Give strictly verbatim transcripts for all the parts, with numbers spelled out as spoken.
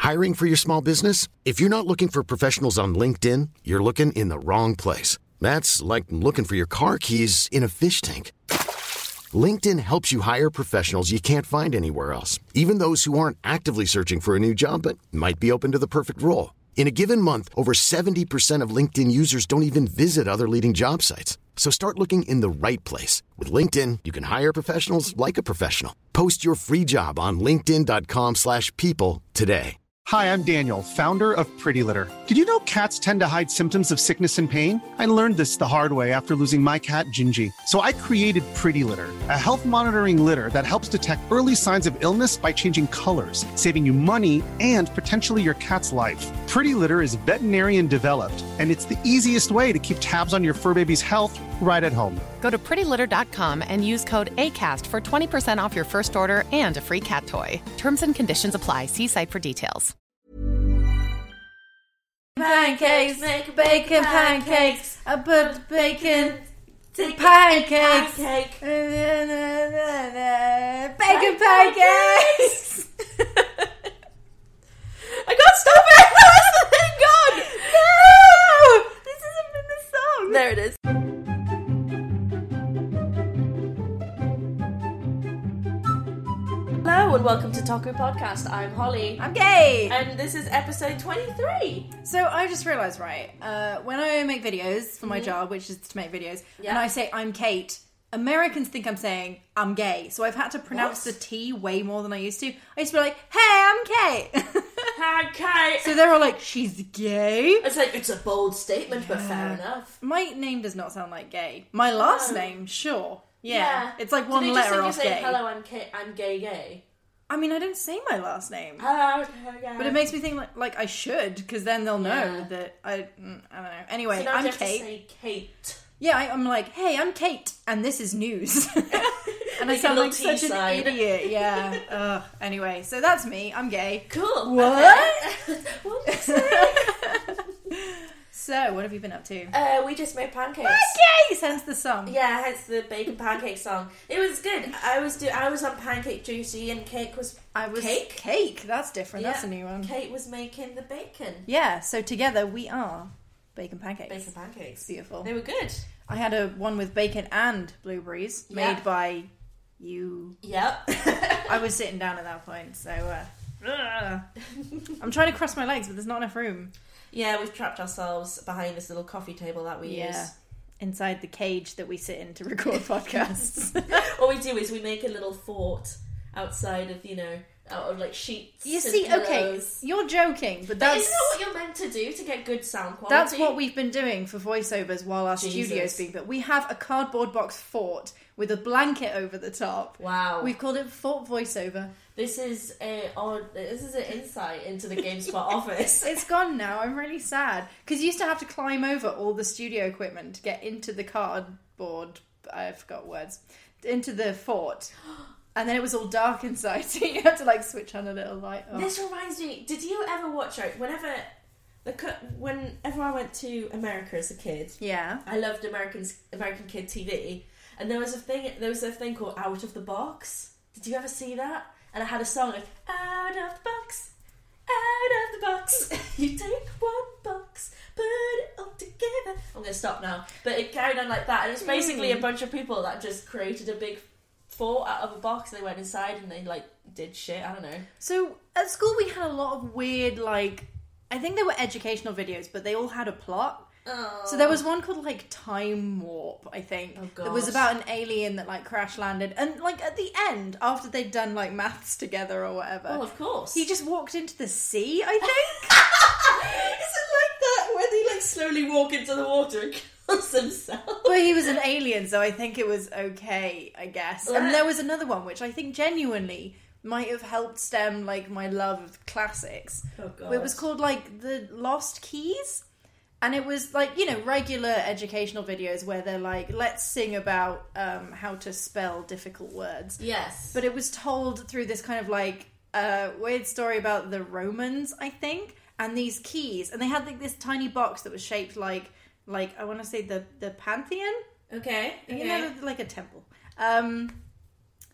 Hiring for your small business? If you're not looking for professionals on LinkedIn, you're looking in the wrong place. That's like looking for your car keys in a fish tank. LinkedIn helps you hire professionals you can't find anywhere else, even those who aren't actively searching for a new job but might be open to the perfect role. In a given month, over seventy percent of LinkedIn users don't even visit other leading job sites. So start looking in the right place. With LinkedIn, you can hire professionals like a professional. Post your free job on linkedin.com slash people today. Hi, I'm Daniel, founder of Pretty Litter. Did you know cats tend to hide symptoms of sickness and pain? I learned this the hard way after losing my cat, Gingy. So I created Pretty Litter, a health monitoring litter that helps detect early signs of illness by changing colors, saving you money and potentially your cat's life. Pretty Litter is veterinarian developed, and it's the easiest way to keep tabs on your fur baby's health right at home. Go to pretty litter dot com and use code ACAST for twenty percent off your first order and a free cat toy. Terms and conditions apply. See site for details. Pancakes, make bacon pancakes. I put the bacon to pancakes. Pancake. Bacon pancakes. I can't stop it. That's the thing gone. No, this isn't in the song. There it is. Hello and welcome to Taco Podcast. I'm Holly. I'm Gay. And this is episode twenty-three. So I just realised, right, uh, when I make videos for my mm-hmm. job, which is to make videos, yeah. and I say I'm Kate, Americans think I'm saying I'm gay. So I've had to pronounce what? the T way more than I used to. I used to be like, hey, I'm Kate. Hi, Kate. So they're all like, she's gay? It's like, it's a bold statement, yeah. but fair enough. My name does not sound like gay. My last oh. name, sure. Yeah. yeah. It's like one Did letter just off say, gay. Hello, I'm, Kate, I'm gay gay? I mean, I don't say my last name. Oh, okay. But it makes me think like, like I should, because then they'll know yeah. that I... I don't know. Anyway, so now I'm you have Kate. To say Kate. Yeah, I, I'm like, hey, I'm Kate, and this is news. And I like sound like such side. an idiot. Yeah. Ugh. Anyway, so that's me. I'm gay. Cool. What? Okay. What did you say? So, what have you been up to? Uh, we just made pancakes. Pancakes! Hence the song. Yeah, hence the bacon pancake song. It was good. I was do. I was on pancake duty, and Cake was. I was cake. Cake. That's different. Yeah. That's a new one. Kate was making the bacon. Yeah. So together we are bacon pancakes. Bacon pancakes. Beautiful. They were good. I had a one with bacon and blueberries yeah. made by you. Yep. I was sitting down at that point, so uh, I'm trying to cross my legs, but there's not enough room. Yeah, we've trapped ourselves behind this little coffee table that we yeah. use. Inside the cage that we sit in to record podcasts. What we do is we make a little fort outside of, you know, out of like sheets. You see, pillows. okay, you're joking, but But that's... isn't that what you're meant to do to get good sound quality? That's what we've been doing for voiceovers while our Jesus. studio's being built. We have a cardboard box fort with a blanket over the top. Wow. We've called it Fort Voiceover. This is a odd, this is an insight into the GameSpot office. It's gone now. I'm really sad. Because you used to have to climb over all the studio equipment to get into the cardboard, I forgot words, into the fort. And then it was all dark inside, so you had to like switch on a little light. Oh. This reminds me, did you ever watch, right, whenever, the whenever I went to America as a kid, yeah, I loved Americans, American Kid T V, and there was a thing, there was a thing called Out of the Box. Did you ever see that? And I had a song of Out of the Box, Out of the Box. You take one box, put it all together. I'm going to stop now. But it carried on like that. And it was basically mm. a bunch of people that just created a big fort out of a box. They went inside and they like did shit. I don't know. So at school we had a lot of weird, like, I think they were educational videos, but they all had a plot. Oh. So there was one called like Time Warp, I think. Oh, God. It was about an alien that like crash landed, and like at the end, after they'd done like maths together or whatever. Oh, of course. He just walked into the sea, I think. Is it like that where they like slowly walk into the water and kills himself? Well, he was an alien, so I think it was okay, I guess. And there was another one which I think genuinely might have helped stem like my love of classics. Oh, God. It was called like The Lost Keys. And it was like, you know, regular educational videos where they're like, let's sing about um, how to spell difficult words. Yes. But it was told through this kind of like uh, weird story about the Romans, I think, and these keys. And they had like this tiny box that was shaped like, like I want to say the, the Pantheon? Okay. okay. You know, like a temple. Um,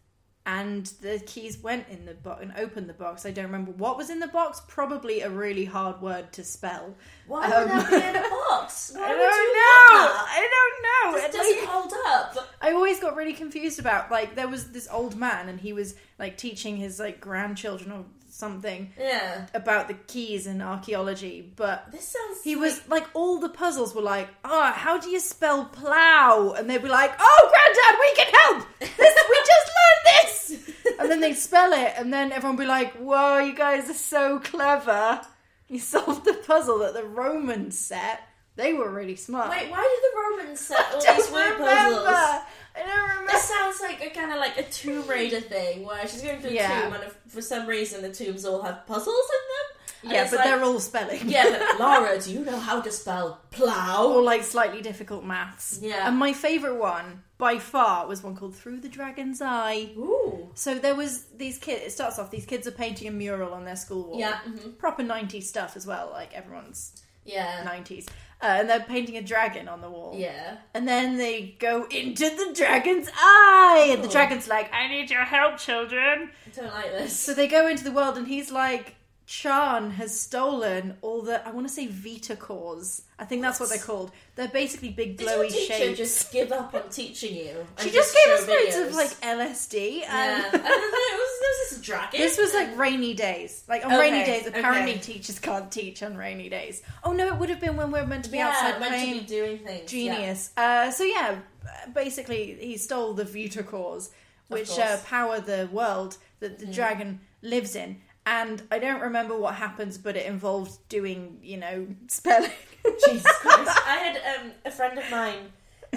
and the keys went in the box and opened the box. I don't remember what was in the box. Probably a really hard word to spell. Why Um, would that be in a box? Why I would don't you know. want that? I don't know. This It, doesn't like, hold up. I always got really confused about, like, there was this old man and he was like teaching his like grandchildren or something Yeah. about the keys in archaeology, but This sounds. he was like, all the puzzles were like, ah, oh, how do you spell plow? And they'd be like, oh, Granddad, we can help. This, we just learned this. And then they'd spell it, and then everyone would be like, whoa, you guys are so clever. You solved the puzzle that the Romans set. They were really smart. Wait, why did the Romans set all I these don't weird remember. puzzles? I don't remember. This sounds like a kind of like a Tomb Raider thing, where she's going through a Yeah. tomb, and if, for some reason the tombs all have puzzles in them. And Yeah, it's but like, they're all spelling. Yeah, but Laura, do you know how to spell plow? Or like slightly difficult maths. Yeah. And my favourite one, by far, was one called Through the Dragon's Eye. Ooh. So there was these kids, it starts off, these kids are painting a mural on their school wall. Yeah. mhm. Proper nineties stuff as well, like everyone's Yeah. nineties. Uh, and they're painting a dragon on the wall. Yeah. And then they go into the dragon's eye! And the Oh. dragon's like, I need your help, children! I don't like this. So they go into the world and he's like, Chan has stolen all the, I want to say Vita cores. I think that's what they're called. They're basically big Did your glowy teacher shapes. just give up on teaching you? She and just gave show us loads videos? of like L S D. And Yeah. and then there was, there was this dragon. this was like rainy days. Like on Okay, rainy days, apparently okay. teachers can't teach on rainy days. Oh no, it would have been when we were meant to be yeah, outside meant playing. to be doing things. Genius. Uh, so yeah, basically he stole the Vita cores, which course. uh, power the world that Mm-hmm. the dragon lives in. And I don't remember what happens, but it involves doing, you know, spelling. Yeah. Jesus Christ. I had um, a friend of mine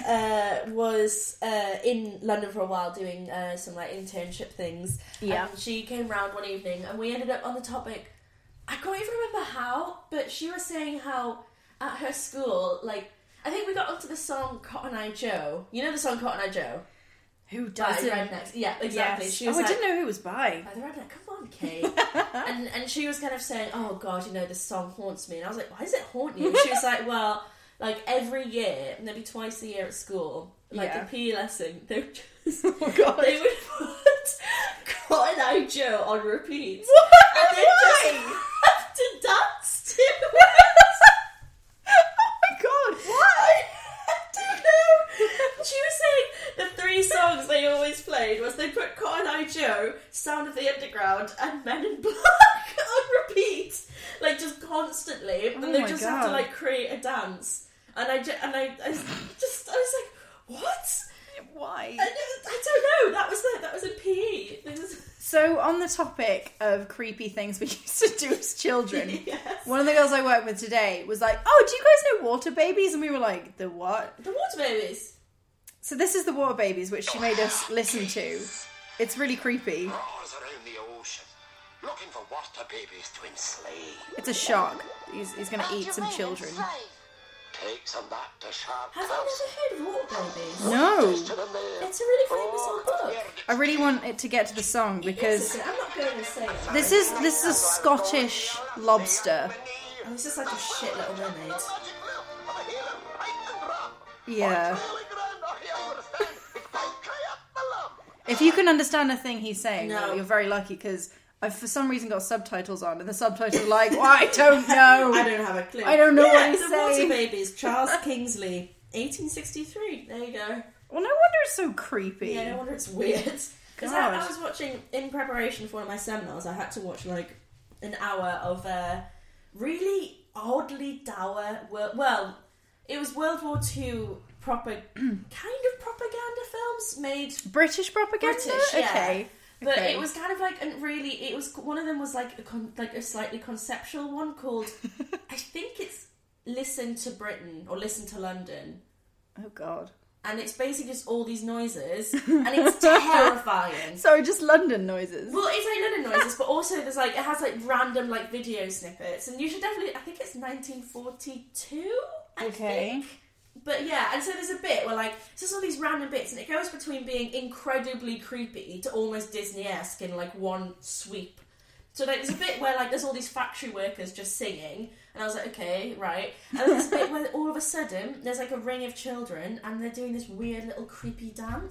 uh, was uh, in London for a while doing uh, some like internship things. Yeah. And she came round one evening and we ended up on the topic. I can't even remember how, but she was saying how at her school, like, I think we got onto the song Cotton Eye Joe. You know the song Cotton Eye Joe? Who By does the it? Rednecks. Yeah, exactly. Yes. She was oh, like, I didn't know who it was by. By the Redneck, come on, Kate. and and she was kind of saying, oh God, you know, this song haunts me. And I was like, why does it haunt you? And she was like, well, like every year, maybe twice a year at school, like Yeah. the P E lesson, they would just, Oh God. they would put Cotton Eye Joe on repeat. What? And then Why? just have to dance to it. Oh my God. Why? I don't know. She was saying the three songs they always played was they put Cotton Eye Joe, Sound of the Underground, and Men in Black on repeat, like just constantly, and Oh they my just have to God. like create a dance. And I ju- and I, I just I was like, what? Why? I, I don't know. That was the, that was in P E. It was- So, on the topic of creepy things we used to do as children, Yes. one of the girls I worked with today was like, oh, do you guys know Water Babies? And we were like, the what? The Water Babies. So this is the Water Babies, which she made us listen to. It's really creepy. Roars around the ocean, looking for water babies to enslave. It's a shark. He's, he's going to eat some children. Take some back to Shark Have House. I never heard of Water Babies? No. To them there. It's a really famous old book. I really want it to get to the song because Listen, I'm not going to say it. this is this is a Scottish lobster. Oh, this is like a shit little mermaid. Yeah. If you can understand a thing he's saying, No. you're very lucky because I've for some reason got subtitles on, and the subtitles are like, well, I don't know. I don't have a clue. I don't know yeah, what he's the saying. Water Babies, Charles Kingsley, eighteen sixty-three. There you go. Well, no wonder it's so creepy. Yeah, no wonder it's weird. Because I, God. I was watching, in preparation for one of my seminars, I had to watch like an hour of uh, really oddly dour, wor- well, it was World War Two proper, kind of propaganda films made British propaganda? British, yeah. Okay. But Okay. it was kind of like a really. It was one of them was like a con, like a slightly conceptual one called. I think it's Listen to Britain or Listen to London, Oh, God. and it's basically just all these noises, and it's terrifying. Sorry, just London noises. Well, it's like London noises, but also there's like it has like random like video snippets, and you should definitely. I think it's nineteen forty-two. I Okay. think. But yeah, and so there's a bit where like it's just all these random bits, and it goes between being incredibly creepy to almost Disney-esque in like one sweep. So like there's a bit where like there's all these factory workers just singing, and I was like, okay, right. And then there's a bit where all of a sudden there's like a ring of children, and they're doing this weird little creepy dance,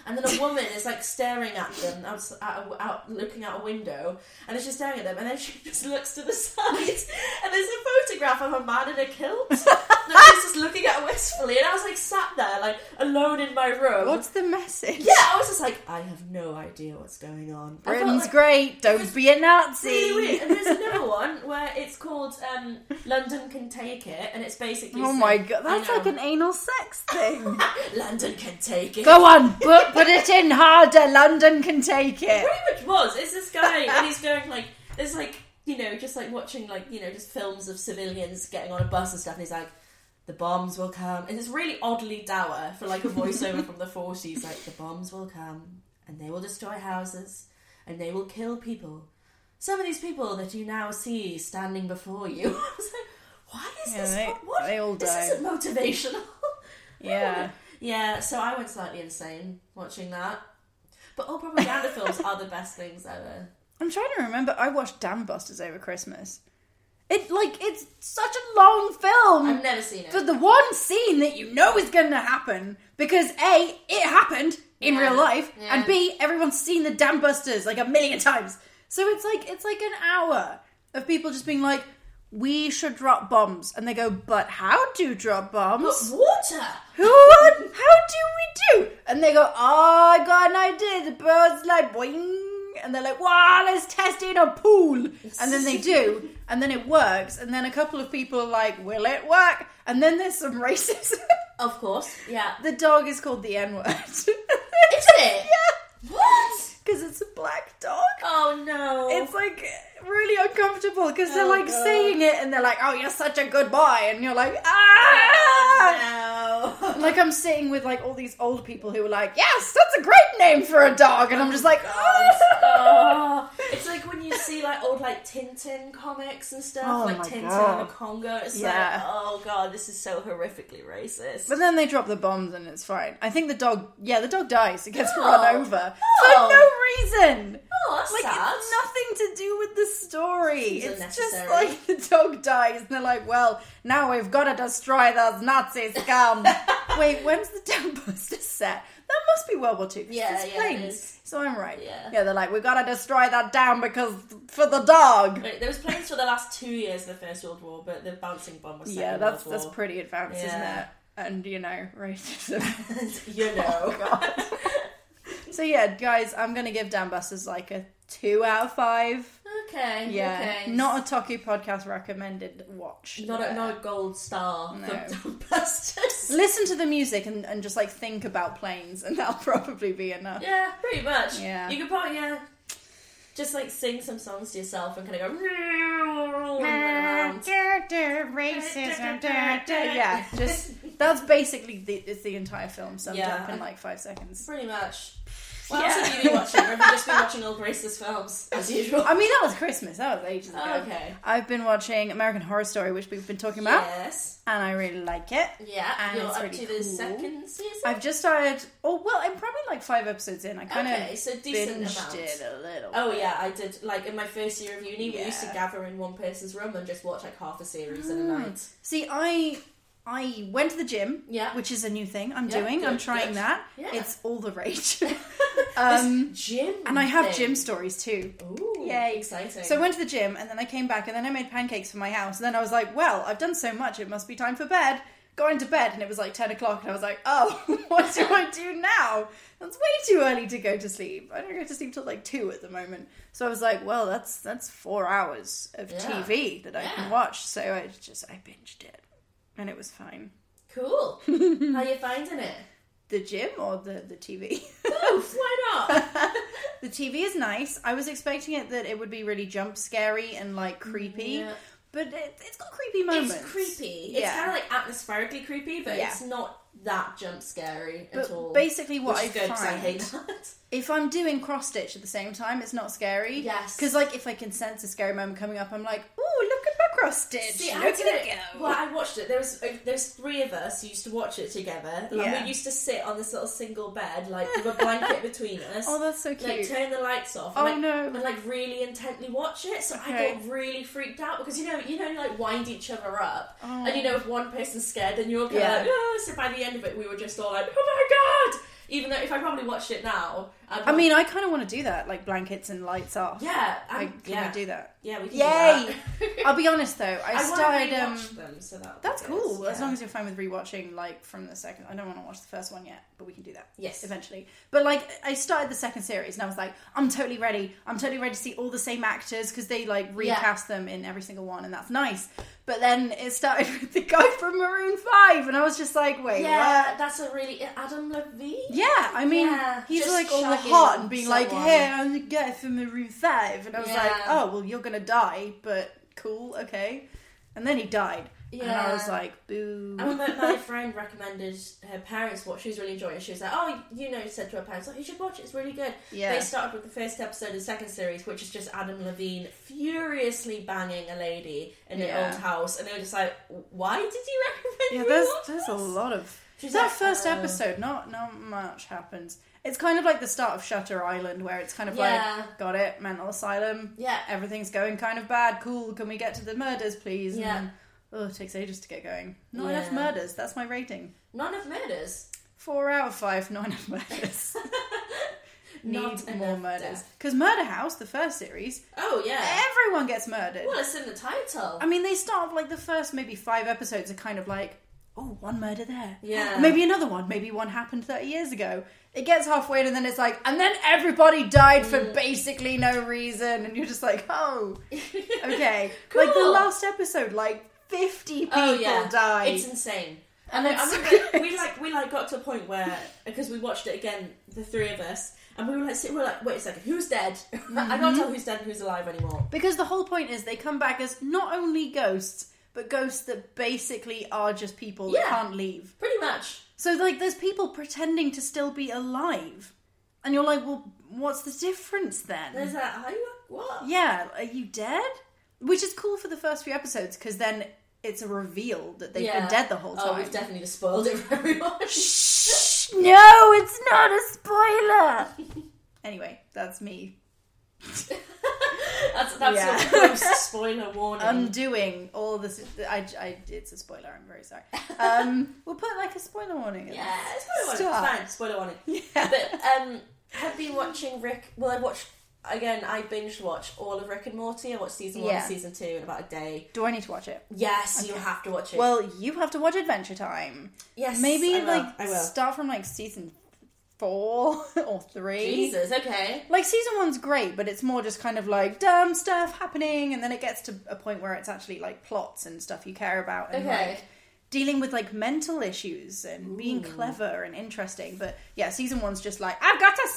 and then a woman is like staring at them out, out, out looking out a window, and then she's staring at them, and then she just looks to the side, and there's a photograph of a man in a kilt that she's just looking at wistfully, and I was like sat there like alone in my room. What's the message? Yeah, I was just like, I have no idea what's going on. I felt Britain's like, great. Don't be a Nazi. really weird. And there's another one where it's called um, London Can Take It, and it's basically Oh saying- my god, that's I know. like an anal sex thing. London Can Take It. Go on, put, put it in harder. London can take it. It pretty much was. It's this guy, and he's going like, there's like, you know, just like watching like, you know, just films of civilians getting on a bus and stuff, and he's like, the bombs will come, and it's really oddly dour for like a voiceover from the forties, like, the bombs will come, and they will destroy houses, and they will kill people. Some of these people that you now see standing before you. I was like, why is Yeah, this? they- what? they all this die. isn't motivational. Yeah. Yeah, so I went slightly insane watching that. But all propaganda films are the best things ever. I'm trying to remember. I watched Dam Busters over Christmas. It like it's such a long film. I've never seen it. For the one scene that you know is going to happen, because A, it happened in Yeah. real life, Yeah. and B, everyone's seen the Dam Busters like a million times. So it's like it's like an hour of people just being like, we should drop bombs, and they go, but how do drop bombs? But water! Who would? How do we do? And they go, oh, I got an idea. The bird's like, boing. And they're like, wow, let's test it in a pool. And then they do. And then it works. And then a couple of people are like, will it work? And then there's some racism. Of course, yeah. The dog is called the N-word. Isn't it? Yeah. What? Because it's a black dog. Oh no. It's like really uncomfortable because they're Oh, like God. saying it and they're like, oh, you're such a good boy. And you're like, ah! No. Like I'm sitting with like all these old people who are like, yes, that's a great name for a dog, and I'm just like, God. oh. Oh. It's like when you see like old like Tintin comics and stuff, Oh like my Tintin God. and the Congo. It's Yeah. like, oh god, this is so horrifically racist. But then they drop the bombs and it's fine. I think the dog, yeah, the dog dies. It gets Oh. run over Oh. for no reason. Oh, that's Like sad. it's nothing to do with the story. Seems It's just unnecessary. like the dog dies and they're like, well, now we've got to destroy those Nazi scum. Wait, when's the Dam Busters set? That must be World War Two. Yeah, it's yeah, it planes. is. So I'm right. Yeah. yeah, they're like, we've got to destroy that dam because for the dog. Wait, there was planes for the last two years of the First World War, but the bouncing bomb was Second Yeah, that's World that's War. pretty advanced, isn't Yeah. it? And you know, racism. You know. God. So yeah, guys, I'm gonna give Dam Busters like a two out of five. Okay. Yeah, Okay. not a Toku podcast recommended watch. Not a, there. not a gold star No. for Busters. Listen to the music and, and just like think about planes, and that'll probably be enough. Yeah, pretty much. Yeah. You could probably, yeah, just like sing some songs to yourself and kind of go around. Racism. Yeah, just that's basically the it's the entire film summed Yeah. up in like five seconds. Pretty much. What Yeah. else have you been watching? Or have you just been watching old racist films as usual? I mean, that was Christmas. That was ages ago. Oh, okay. I've been watching American Horror Story, which we've been talking about, Yes. and I really like it. Yeah. And You're it's up really to the cool. second season. I've just started. Oh well, I'm probably like five episodes in. I kind of Okay, so decent binged amount. it a little. Oh bit. yeah, I did. Like in my first year of uni, we used to Yeah. gather in one person's room and just watch like half a series in a Mm. night. See, I I went to the gym, Yeah. which is a new thing I'm Yeah, doing. good, I'm trying good. that. Yeah. It's all the rage. This um, gym, and I have thing. gym stories too. Ooh, Yay. exciting! So I went to the gym, and then I came back, and then I made pancakes for my house. And then I was like, well, I've done so much, it must be time for bed. Got into bed, and it was like ten o'clock, and I was like, oh, what do I do now? That's way too early to go to sleep. I don't go to sleep till like two at the moment. So I was like, well, that's that's four hours of Yeah. T V that I can Yeah. watch. So I just, I binged it. And it was fine. Cool. How you finding it? The gym or the, the T V? Both. Why not? The T V is nice. I was expecting it that it would be really jump scary and like creepy. Yeah. But it, it's got creepy moments. It's creepy. It's Yeah. kind of like atmospherically creepy, but Yeah. it's not that jump scary But at all. basically what Which I is good 'cause I find- hate that. If I'm doing cross stitch at the same time, it's not scary. Yes. Because like if I can sense a scary moment coming up, I'm like, ooh, look at my cross stitch. See, I look did at it. it go. Well, I watched it. There was uh, there's three of us who used to watch it together. Like, Yeah. we used to sit on this little single bed, like with a blanket between us. Oh, that's so cute. Like turn the lights off. Oh, and, like, no. And like really intently watch it. So Okay. I got really freaked out because you know you know you like wind each other up, Oh. and you know if one person's scared, then you're kind of Yeah. like, oh. So by the end of it, we were just all like, oh my god. Even though if I probably watched it now, I'd I probably... mean, I kind of want to do that, like blankets and lights off. yeah, I'm, Like, can yeah. we do that? Yeah, we can Yay! do that. I'll be honest though, I, I started. want Um, to rewatch them, so that that's cool, as yeah. long as you're fine with rewatching, like from the second. I don't want to watch the first one yet, but we can do that. Yes. Eventually. But like, I started the second series, and I was like, I'm totally ready. I'm totally ready to see all the same actors because they like recast them in every single one, and that's nice. But then it started with the guy from Maroon five, and I was just like, wait, Yeah, what? that's a really Adam Levine. Yeah, I mean, Yeah, he's just like all shagging hot and being like, someone. hey, I'm the guy from Maroon five. And I was Yeah. like, oh, well, you're going to die, but cool, okay. And then he died. And I Yeah. was like, boo. I remember my friend recommended her parents watch. She was really enjoying it. She was like, "Oh, you know," said to her parents, "Oh, you should watch it. It's really good." Yeah. They started with the first episode of the second series, which is just Adam Levine furiously banging a lady in Yeah. an old house, and they were just like, "Why did you recommend Yeah, me there's watch there's a this?" lot of... She's that like, first "Oh." episode, not not much happens. It's kind of like the start of Shutter Island, where it's kind of Yeah. like, got it, mental asylum. Yeah. Everything's going kind of bad. Cool, can we get to the murders, please? Yeah. And then, oh, it takes ages to get going. Not Yeah. enough murders. That's my rating. None of murders. Four out of five, not enough murders. Not Need more enough murders. death. Because Murder House, the first series, Oh yeah. everyone gets murdered. Well, it's in the title. I mean, they start off like the first maybe five episodes are kind of like, oh, one murder there. Yeah. Maybe another one. Maybe one happened thirty years ago. It gets halfway and then it's like, and then everybody died for Mm. basically no reason. And you're just like, oh, okay. Like the Cool. last episode, like fifty people Oh yeah, died. it's insane. And And I it's remember so we like we like got to a point where because we watched it again, the three of us, and we were like, we were like, wait a second, who's dead? I can't tell who's dead and who's alive anymore. Because the whole point is they come back as not only ghosts, but ghosts that basically are just people that Yeah. can't leave. Pretty much. So, like, there's people pretending to still be alive. And you're like, well, what's the difference then? There's that. Are you what? Yeah, are you dead? Which is cool for the first few episodes, because then it's a reveal that they've been dead the whole time. Oh, we've definitely just spoiled it for everyone. Shh! No, it's not a spoiler! Anyway, that's me. That's that's Yeah. a post spoiler warning. Undoing all this. I, I, it's a spoiler, I'm very sorry. Um, we'll put like a spoiler warning in. yeah, spoiler warning. Stop. It's fine. Spoiler warning. Yeah. But um, have been watching Rick. Well, I watched again. I binge watched all of Rick and Morty. I watched season one Yeah. and season two in about a day. Do I need to watch it? Yes, you have to watch it. Well, you have to watch Adventure Time. yes, Maybe I will. like I will. start from like season four or three. Jesus, okay. Like season one's great, but it's more just kind of like dumb stuff happening, and then it gets to a point where it's actually like plots and stuff you care about, and Okay. like dealing with like mental issues and being clever and interesting. But yeah, season one's just like, I've got a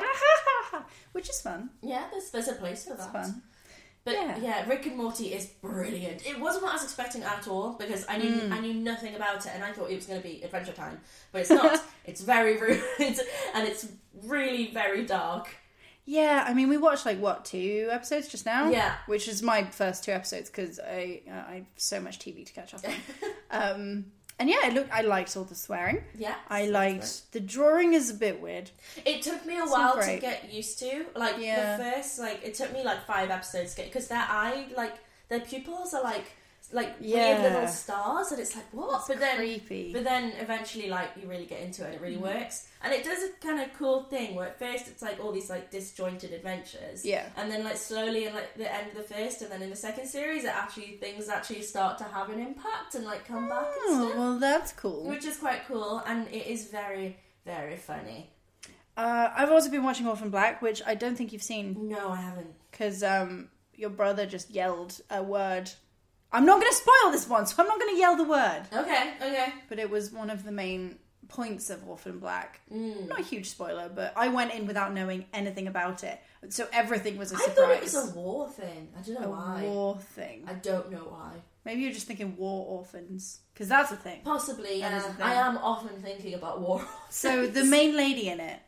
sword, which is fun. Yeah, there's there's a place for It's that. fun. But Yeah. yeah. Rick and Morty is brilliant. It wasn't what I was expecting at all because I knew Mm. I knew nothing about it and I thought it was going to be Adventure Time, but it's not. It's very rude and it's really very dark. Yeah, I mean, we watched like what two episodes just now. Yeah. which is my first two episodes because I uh, I have so much T V to catch up on. um, and yeah, it looked. I liked all the swearing. Yeah, I liked the drawing is a bit weird. It took me a It's while not to great. get used to. Like Yeah. the first, like it took me like five episodes to get because their eye, like their pupils are like like Yeah. weird little stars, and it's like what? It's but then, creepy. but then eventually, like you really get into it, and it really works. And it does a kind of cool thing where at first it's like all these like disjointed adventures, Yeah. and then like slowly in like the end of the first, and then in the second series, it actually things actually start to have an impact and like come back and Oh, stuff, well, that's cool. which is quite cool, and it is very very funny. Uh, I've also been watching Orphan Black, which I don't think you've seen No, I haven't. because um, your brother just yelled a word. I'm not going to spoil this one, so I'm not going to yell the word. Okay, okay. But it was one of the main points of Orphan Black. Mm. Not a huge spoiler, but I went in without knowing anything about it, so everything was a I surprise. thought it was a war thing. I don't know A why. war thing. I don't know why. Maybe you're just thinking war orphans, because that's a thing. Possibly, That yeah. is a thing. I am often thinking about war. So the main lady in it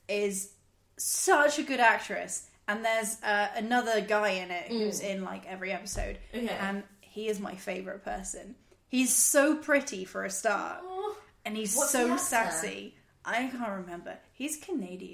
is such a good actress, and there's uh, another guy in it who's in like every episode, Okay. and he is my favorite person. He's so pretty for a start, Oh, and he's What's so the actor? sassy. I can't remember. He's Canadian.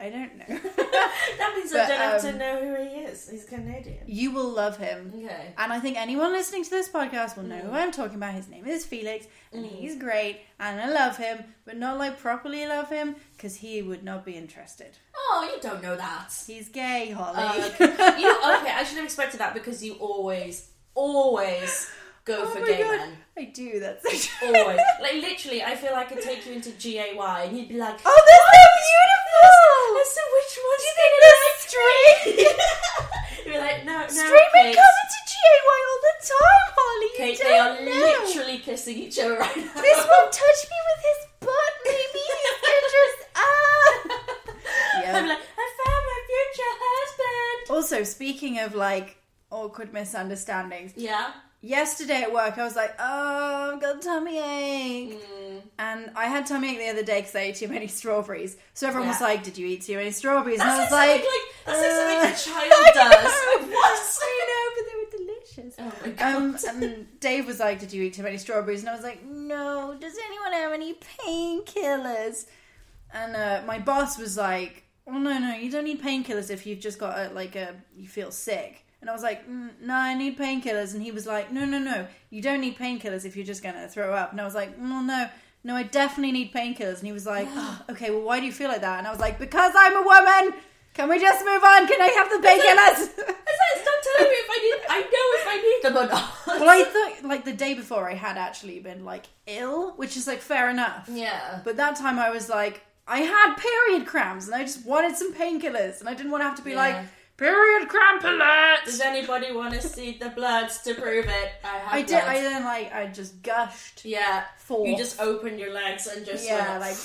I don't know. That means I But, don't have to um, know who he is. He's Canadian. You will love him. Okay. And I think anyone listening to this podcast will know who I'm talking about. His name is Felix, and he's great, and I love him, but not like properly love him, because he would not be interested. Oh, you don't know that. He's gay, Holly. Uh, okay. You, okay, I should have expected that because you always, always go Oh for my gay God. men. I do, that's so Always. Like, literally, I feel like I could take you into G A Y and you'd be like, Oh, they're so beautiful! so which one's Do you think they're straight? You're like, no, no, Straight men Kate. come into G A Y all the time, Holly. You Kate, don't they are know. literally kissing each other right now. This won't touch me with his butt, maybe. He's gonna just ah. Yeah. I'm like, I found my future husband. Also, speaking of like awkward misunderstandings, Yeah. yesterday at work I was like, oh, I've got a tummy ache. Mm. And I had tummy ache the other day because I ate too many strawberries. So everyone was Yeah. like, did you eat too many strawberries? That's and I was like, like, like, that's like something uh, a child does. I know. What? I know, but they were delicious. Oh my god. Um, and Dave was like, did you eat too many strawberries? And I was like, no, does anyone have any painkillers? And uh, my boss was like, oh no, no, you don't need painkillers if you've just got a, like a, you feel sick. And I was like, mm, no, I need painkillers. And he was like, no, no, no, you don't need painkillers if you're just going to throw up. And I was like, well, no, no, I definitely need painkillers. And he was like, oh, okay, well, why do you feel like that? And I was like, because I'm a woman. Can we just move on? Can I have the painkillers? I said, stop telling me if I need. I know if I need them or not. Well, I thought, like, the day before I had actually been, like, ill, which is, like, fair enough. Yeah. But that time I was like, I had period cramps and I just wanted some painkillers and I didn't want to have to be Yeah. like, period cramp alert! Does anybody want to see the bloods to prove it? I have I did, blood. I then, like, I just gushed. Yeah. Forth. You just opened your legs and just Yeah, went,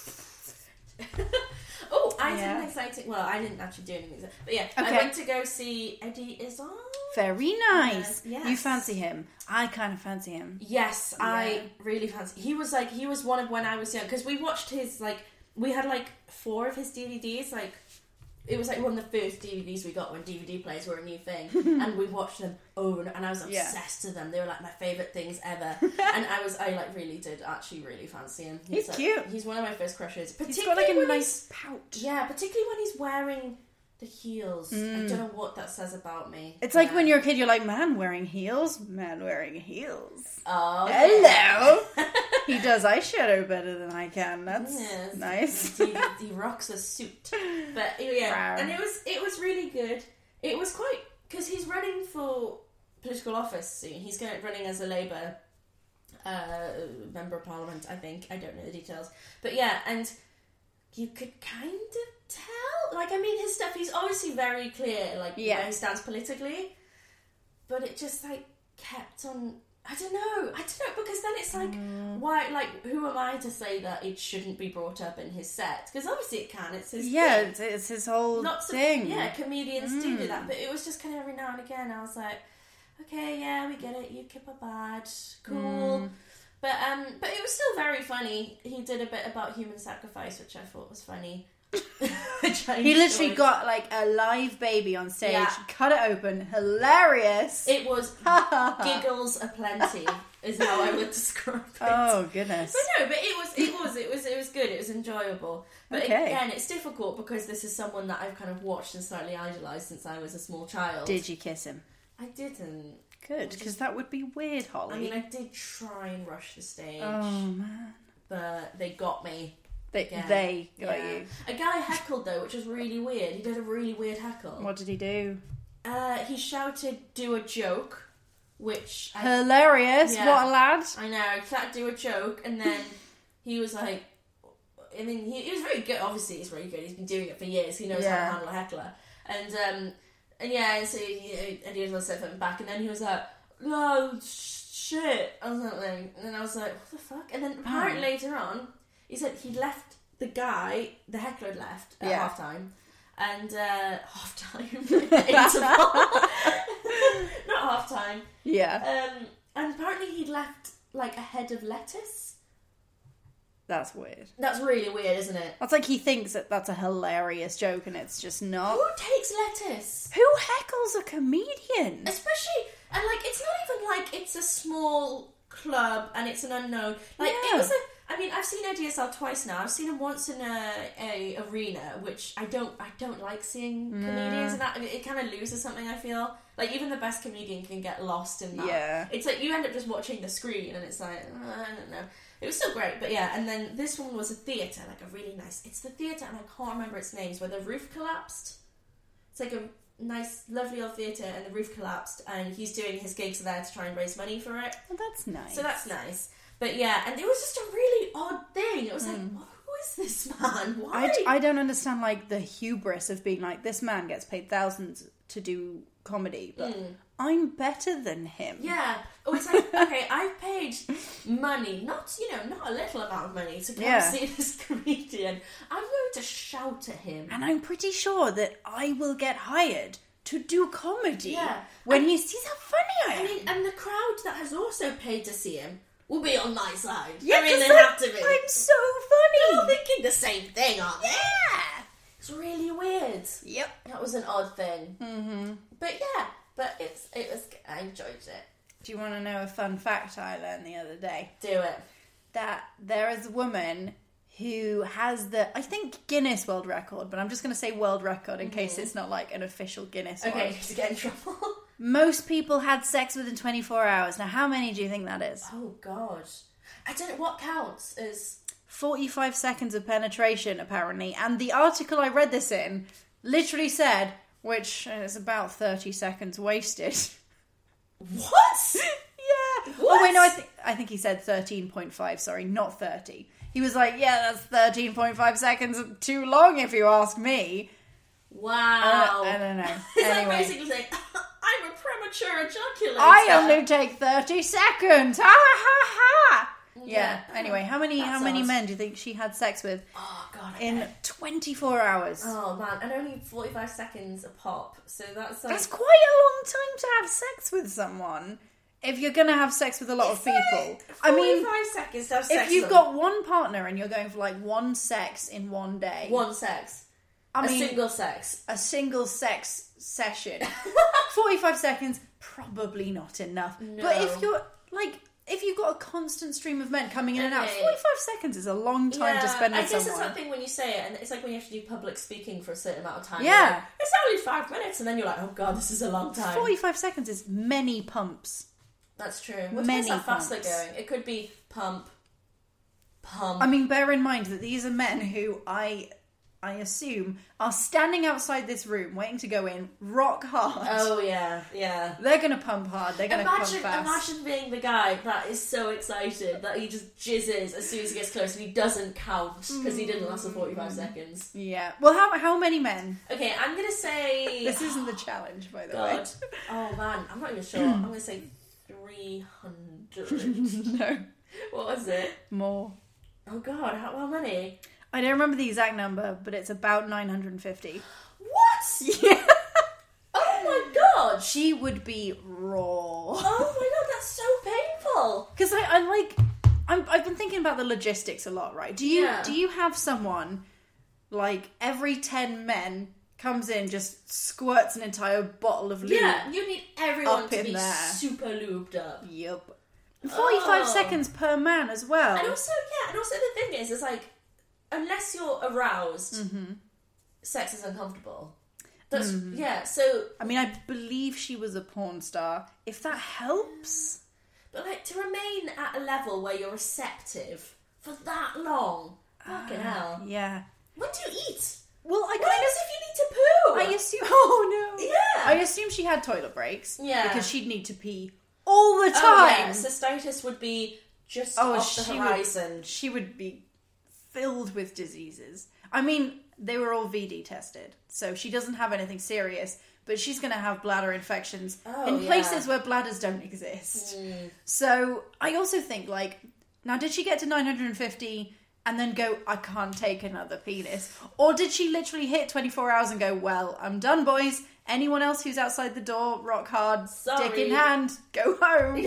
like, oh, I Yeah. did an exciting. Well, I didn't actually do anything, but yeah, I Okay. went to go see Eddie Izzard. very nice. Yes. You fancy him. I kind of fancy him. Yes, Yeah. I really fancy. He was like, he was one of when I was young because we watched his like we had like four of his D V Ds. Like it was like one of the first D V Ds we got when D V D players were a new thing, and we watched them over and, and I was Yeah. obsessed with them. They were like my favorite things ever, and I was I like really did actually really fancy him. He's like- cute. He's one of my first crushes. He's got, Particularly like, a when nice he's- pout. Yeah, particularly when he's wearing the heels. I don't know what that says about me. It's like Yeah. when you're a kid, you're like, man wearing heels, man wearing heels. Oh, Hello! He does eyeshadow better than I can. That's Yes. nice. he, he rocks a suit, but yeah, Wow. and it was it was really good. It was quite because he's running for political office soon. He's going running as a Labour uh, member of Parliament. I think I don't know the details, but yeah, and you could kind of tell. Like, I mean, his stuff. He's obviously very clear, like Yeah. where he stands politically, but it just like kept on. I don't know. I don't know because then it's like, Mm. why? Like, who am I to say that it shouldn't be brought up in his set? Because obviously it can. It's his Yeah, thing. it's, it's his whole Lots thing. of yeah, comedians do do Mm. that, but it was just kind of every now and again. I was like, okay, yeah, we get it. You keep a bad, cool. Mm. But um, but it was still very funny. He did a bit about human sacrifice, which I thought was funny. Which I He literally enjoyed. got like a live baby on stage, Yeah. cut it open, hilarious. It was giggles aplenty, is how I would describe it. Oh goodness! But no, but it was, it was, it was, it was good. It was enjoyable. But Okay. again, it's difficult because this is someone that I've kind of watched and slightly idolised since I was a small child. Did you kiss him? I didn't. Good, because that would be weird, Holly. I mean, I did try and rush the stage, oh man, but they got me. they again. they got Yeah. you. A guy heckled though, which was really weird. He did a really weird heckle. What did he do? Uh, he shouted, "Do a joke," which I Hilarious! Yeah. What a lad! I know, I tried to do a joke, and then he was like, I mean, he, he was very good. Obviously, he's very good. He's been doing it for years. He knows how Yeah. to handle a heckler. And, um, and yeah, and so he, and he was said something back, and then he was like, "Oh, shit," or something. And then I was like, what the fuck? And then apparently later on, he said he left the guy, the heckler had left at Yeah. half time. And, uh, half time, interval. Not half time. Yeah, Um, and apparently he'd left like a head of lettuce. that's weird. That's really weird, isn't it? That's like he thinks that that's a hilarious joke, and it's just not. Who takes lettuce? Who heckles a comedian? Especially, and like, it's not even like it's a small club and it's an unknown. Like, Yeah. it was a, I mean, I've seen Eddie Izzard twice now. I've seen him once in a, a arena, which I don't I don't like seeing comedians in that. I mean, it kind of loses something, I feel. Like, even the best comedian can get lost in that. Yeah. It's like, you end up just watching the screen, and it's like, oh, I don't know. It was still great, but yeah, and then this one was a theatre, like a really nice... It's the theatre, and I can't remember its names, where the roof collapsed. It's like a nice, lovely old theatre, and the roof collapsed, and he's doing his gigs there to try and raise money for it. Well, that's nice. So that's nice. But yeah, and it was just a really odd thing. It was like, Mm. who is this man? Why? I, I don't understand, like, the hubris of being like, this man gets paid thousands to do comedy, but Mm. I'm better than him. Yeah. Oh, it's like, okay, I've paid money, not, you know, not a little amount of money to come Yeah. see this comedian. I'm going to shout at him. And I'm pretty sure that I will get hired to do comedy Yeah. when And- he sees how funny I I am. mean, and the crowd that has also paid to see him will be on my side. Yeah, I mean, 'cause they I'm- have to be. I'm so They're all funny. thinking the same thing, aren't they? Yeah. It's really weird. Yep. That was an odd thing. Mm-hmm. But yeah, but it's it was. I enjoyed it. Do you want to know a fun fact I learned the other day? Do it. That there is a woman who has the, I think, Guinness World Record, but I'm just going to say world record in case it's not like an official Guinness Okay, one. to get in trouble. Most people had sex within twenty-four hours. Now, how many do you think that is? Oh God, I don't know what counts as. forty-five seconds of penetration, apparently. And the article I read this in literally said, which is about thirty seconds wasted. What? Yeah. What? Oh, wait, no, I, th- I think he said thirteen point five, sorry, not thirty. He was like, yeah, that's thirteen point five seconds too long, if you ask me. Wow. Uh, I don't know. It's Anyway. like basically saying, I'm a premature ejaculator. I only take thirty seconds. Ha ha ha. Yeah. Yeah. Anyway, how many That's how many odd. men do you think she had sex with Oh God. I in bet. twenty-four hours? Oh man, and only forty-five seconds a pop. So that's like. That's quite a long time to have sex with someone. If you're going to have sex with a lot of Is people. it I mean, forty-five seconds to have sex if you've with got one partner and you're going for like one sex in one day. one sex, I a mean, single sex. a single sex session. forty-five seconds, probably not enough. But if you're like, if you've got a constant stream of men coming in and out, Okay. forty-five seconds is a long time to spend I with guess someone. it's something when you say it, and it's like when you have to do public speaking for a certain amount of time. Yeah. You're like, it's only five minutes, and then you're like, oh God, this is a long time. forty-five seconds is many pumps. That's true. What Many depends how fast they're pumps. going. It could be pump, pump. I mean, bear in mind that these are men who I I assume are standing outside this room waiting to go in, rock hard. oh yeah, yeah. They're going to pump hard. They're going to pump Imagine, fast. imagine being the guy that is so excited that he just jizzes as soon as he gets close, and he doesn't count because he didn't last for forty-five seconds. Yeah. Well, how how many men? Okay, I'm gonna say. This isn't the challenge, by the way. God. Oh man, I'm not even sure. I'm gonna say three hundred. No, What was it? more. Oh God, how, how many? I don't remember the exact number, but it's about nine hundred fifty. What? Yeah. Oh my God! She would be raw. Oh my God, that's so painful. Because I, I like, I'm, I've been thinking about the logistics a lot, right? Do you Yeah. do you have someone like every ten men comes in, just squirts an entire bottle of lube? Yeah, you need everyone Up to in be there. super lubed up. Yep. Forty-five Oh. seconds per man as well. And also, yeah, and also the thing is, is like, unless you're aroused, Mm-hmm. sex is uncomfortable. That's yeah. So, I mean, I believe she was a porn star. If that helps. but like to remain at a level where you're receptive for that long, fucking hell. Yeah. When do you eat? Well, I What kind happens if you need to poo? of. I assume. Oh no. Yeah. I assume she had toilet breaks. Yeah. Because she'd need to pee all the time. Oh, yeah. Cystitis would be just Oh, off the she horizon. would, she would be filled with diseases. I mean, they were all V D tested, so she doesn't have anything serious, but she's going to have bladder infections Oh, in yeah. places where bladders don't exist. Mm. So I also think, like, now did she get to nine hundred fifty and then go, I can't take another penis? Or did she literally hit twenty-four hours and go, well, I'm done, boys. Anyone else who's outside the door, rock hard, Sorry. dick in hand, go home.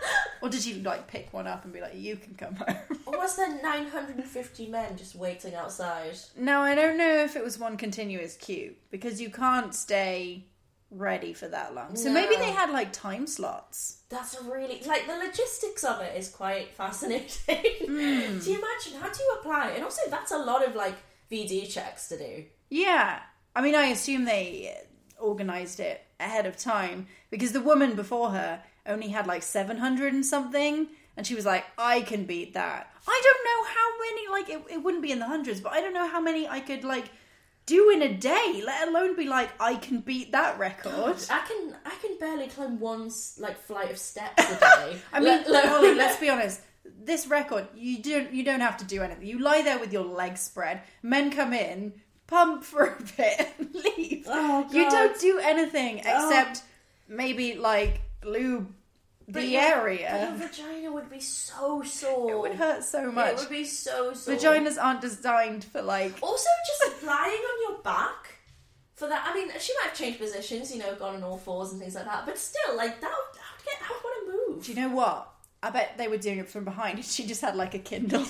Or did she, like, pick one up and be like, you can come home? Or was there nine hundred fifty men just waiting outside? Now, I don't know if it was one continuous queue, because you can't stay ready for that long. So No. maybe they had like time slots. That's a really, like, the logistics of it is quite fascinating. Mm. Do you imagine, how do you apply? And also, that's a lot of, like, V D checks to do. Yeah. I mean, I assume they organised it ahead of time because the woman before her only had like seven hundred and something, and she was like, I can beat that. I don't know how many, like, it, it wouldn't be in the hundreds, but I don't know how many I could, like, do in a day, let alone be like, I can beat that record. I can I can barely climb one, like, flight of steps a day. I mean, Let- let- Holly, let's be honest. This record, you don't you don't have to do anything. You lie there with your legs spread. Men come in, pump for a bit, and leave. Oh, God. You don't do anything except maybe like lube But the your- area. But your vagina would be so sore. It would hurt so much. It would be so sore. Vaginas aren't designed for like. Also, just lying on your back for that. I mean, she might have changed positions, you know, gone on all fours and things like that. But still, like, that would, I would get. I would want to move. Do you know what? I bet they were doing it from behind. She just had like a Kindle.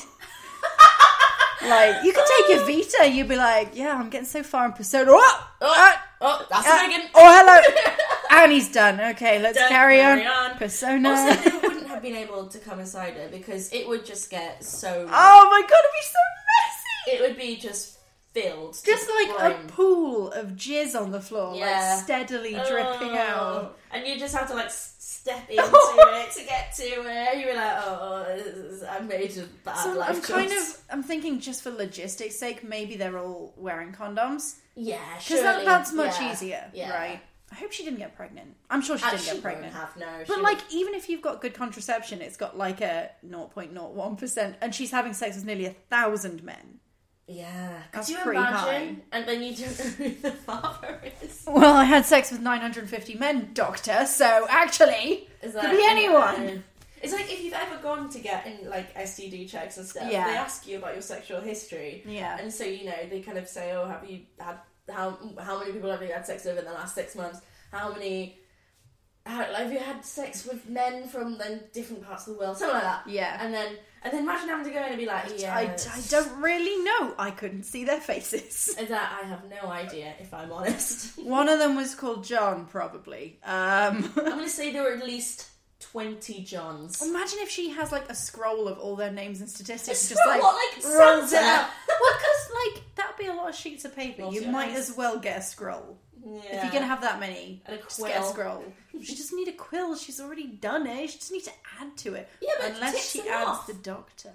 Like, you could take your Vita, you'd be like, yeah, I'm getting so far in Persona. Oh, Oh, uh, oh that's uh, Megan. oh, hello. And he's done. Okay, let's Done. carry, Carry on. on. Persona. Also, they wouldn't have been able to come inside her because it would just get so. Oh my god, it'd be so messy. It would be just filled. to Just the like brim. a pool of jizz on the floor, Yeah. like steadily dripping Oh. out. And you just have to like s- step into it to get to it. You're like, oh, this is, I made a bad So life I'm kind choice. of, I'm thinking just for logistics' sake, maybe they're all wearing condoms. Yeah, Because that, surely, that's much yeah, easier, yeah. right? I hope she didn't get pregnant. I'm sure she Uh, didn't she get pregnant. won't have, no. But she like, even if you've got good contraception, it's got like a zero point zero one percent, and she's having sex with nearly a thousand men. Yeah. Could That's you pretty imagine? high. And then you don't know who the father is. Well, I had sex with nine hundred fifty men, doctor, so actually, Is could that- be anyone. It's like if you've ever gone to get in like S T D checks and stuff, Yeah. they ask you about your sexual history. Yeah. And so, you know, they kind of say, oh, have you had, how how many people have you had sex with in the last six months? How many, how, have you had sex with men from then different parts of the world? Something like that. Yeah. And then, and then imagine having to go in and be like, yeah. I, I don't really know. I couldn't see their faces. Is that, I have no idea, if I'm honest. One of them was called John, probably. Um, I'm going to say there were at least twenty Johns. imagine if she has like a scroll of all their names and statistics, A just like, scroll, like rolls it Santa. out. Well, because like that'd be a lot of sheets of paper. Lots You of might nice. as well get a scroll. Yeah. If you're gonna have that many, And a just get a quill. scroll. She doesn't need a quill. She's already done it. She just needs to add to it. Yeah, but unless ticks she them adds off. the doctor.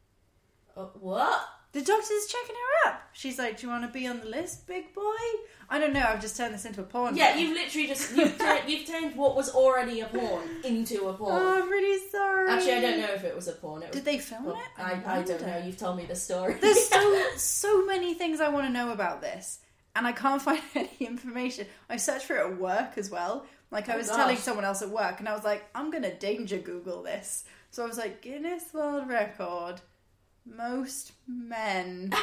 Uh, what? The doctor's checking her up. She's like, "Do you want to be on the list, big boy?" I don't know. I've just turned this into a porn. Yeah, now. you've literally just you've turned, you've turned what was already a porn into a porn. Oh, I'm really sorry. Actually, I don't know if it was a porn. It was, Did they film well, it? I, I don't wonder. know. You've told me the story. There's so so many things I want to know about this, and I can't find any information. I searched for it at work as well. Like I Oh, was gosh. telling someone else at work, and I was like, I'm gonna danger Google this. So I was like, Guinness World Record, most men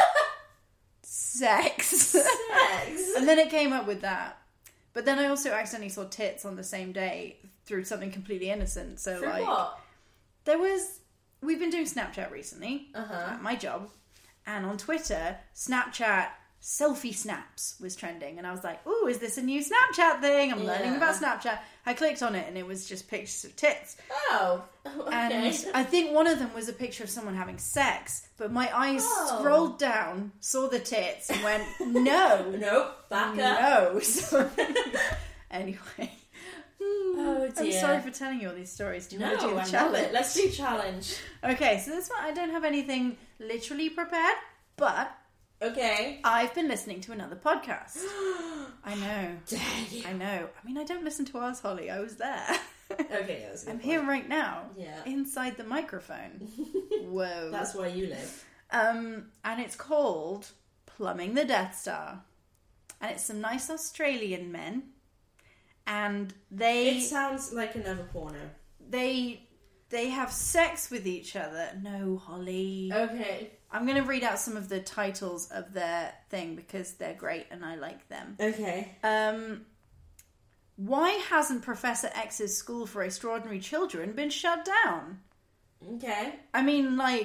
sex. Sex. And then it came up with that. But then I also accidentally saw tits on the same day through something completely innocent. So For like what? there was we've been doing Snapchat recently Uh-huh. at my job, and on Twitter, Snapchat selfie snaps was trending, and I was like, "Ooh, is this a new Snapchat thing? I'm learning Yeah. about Snapchat." I clicked on it, and it was just pictures of tits. Oh, okay. And I think one of them was a picture of someone having sex, but my eyes Oh. scrolled down, saw the tits, and went, "No, nope, back up. no." So, anyway. Oh I'm dear. sorry for telling you all these stories. Do you No, want to do I the love challenge? it. Let's do challenge. Okay, so this one I don't have anything literally prepared, but Okay. I've been listening to another podcast. I know. Dare you? I know. I mean, I don't listen to ours, Holly. I was there. Okay, yeah, that's a good I'm point. here right now. Yeah. Inside the microphone. Whoa. That's where you live. Um, and it's called Plumbing the Death Star. And it's some nice Australian men. And they... It sounds like another porno. They... They have sex with each other. No, Holly. Okay. I'm going to read out some of the titles of their thing because they're great and I like them. Okay. Um, why hasn't Professor X's School for Extraordinary Children been shut down? Okay. I mean, like,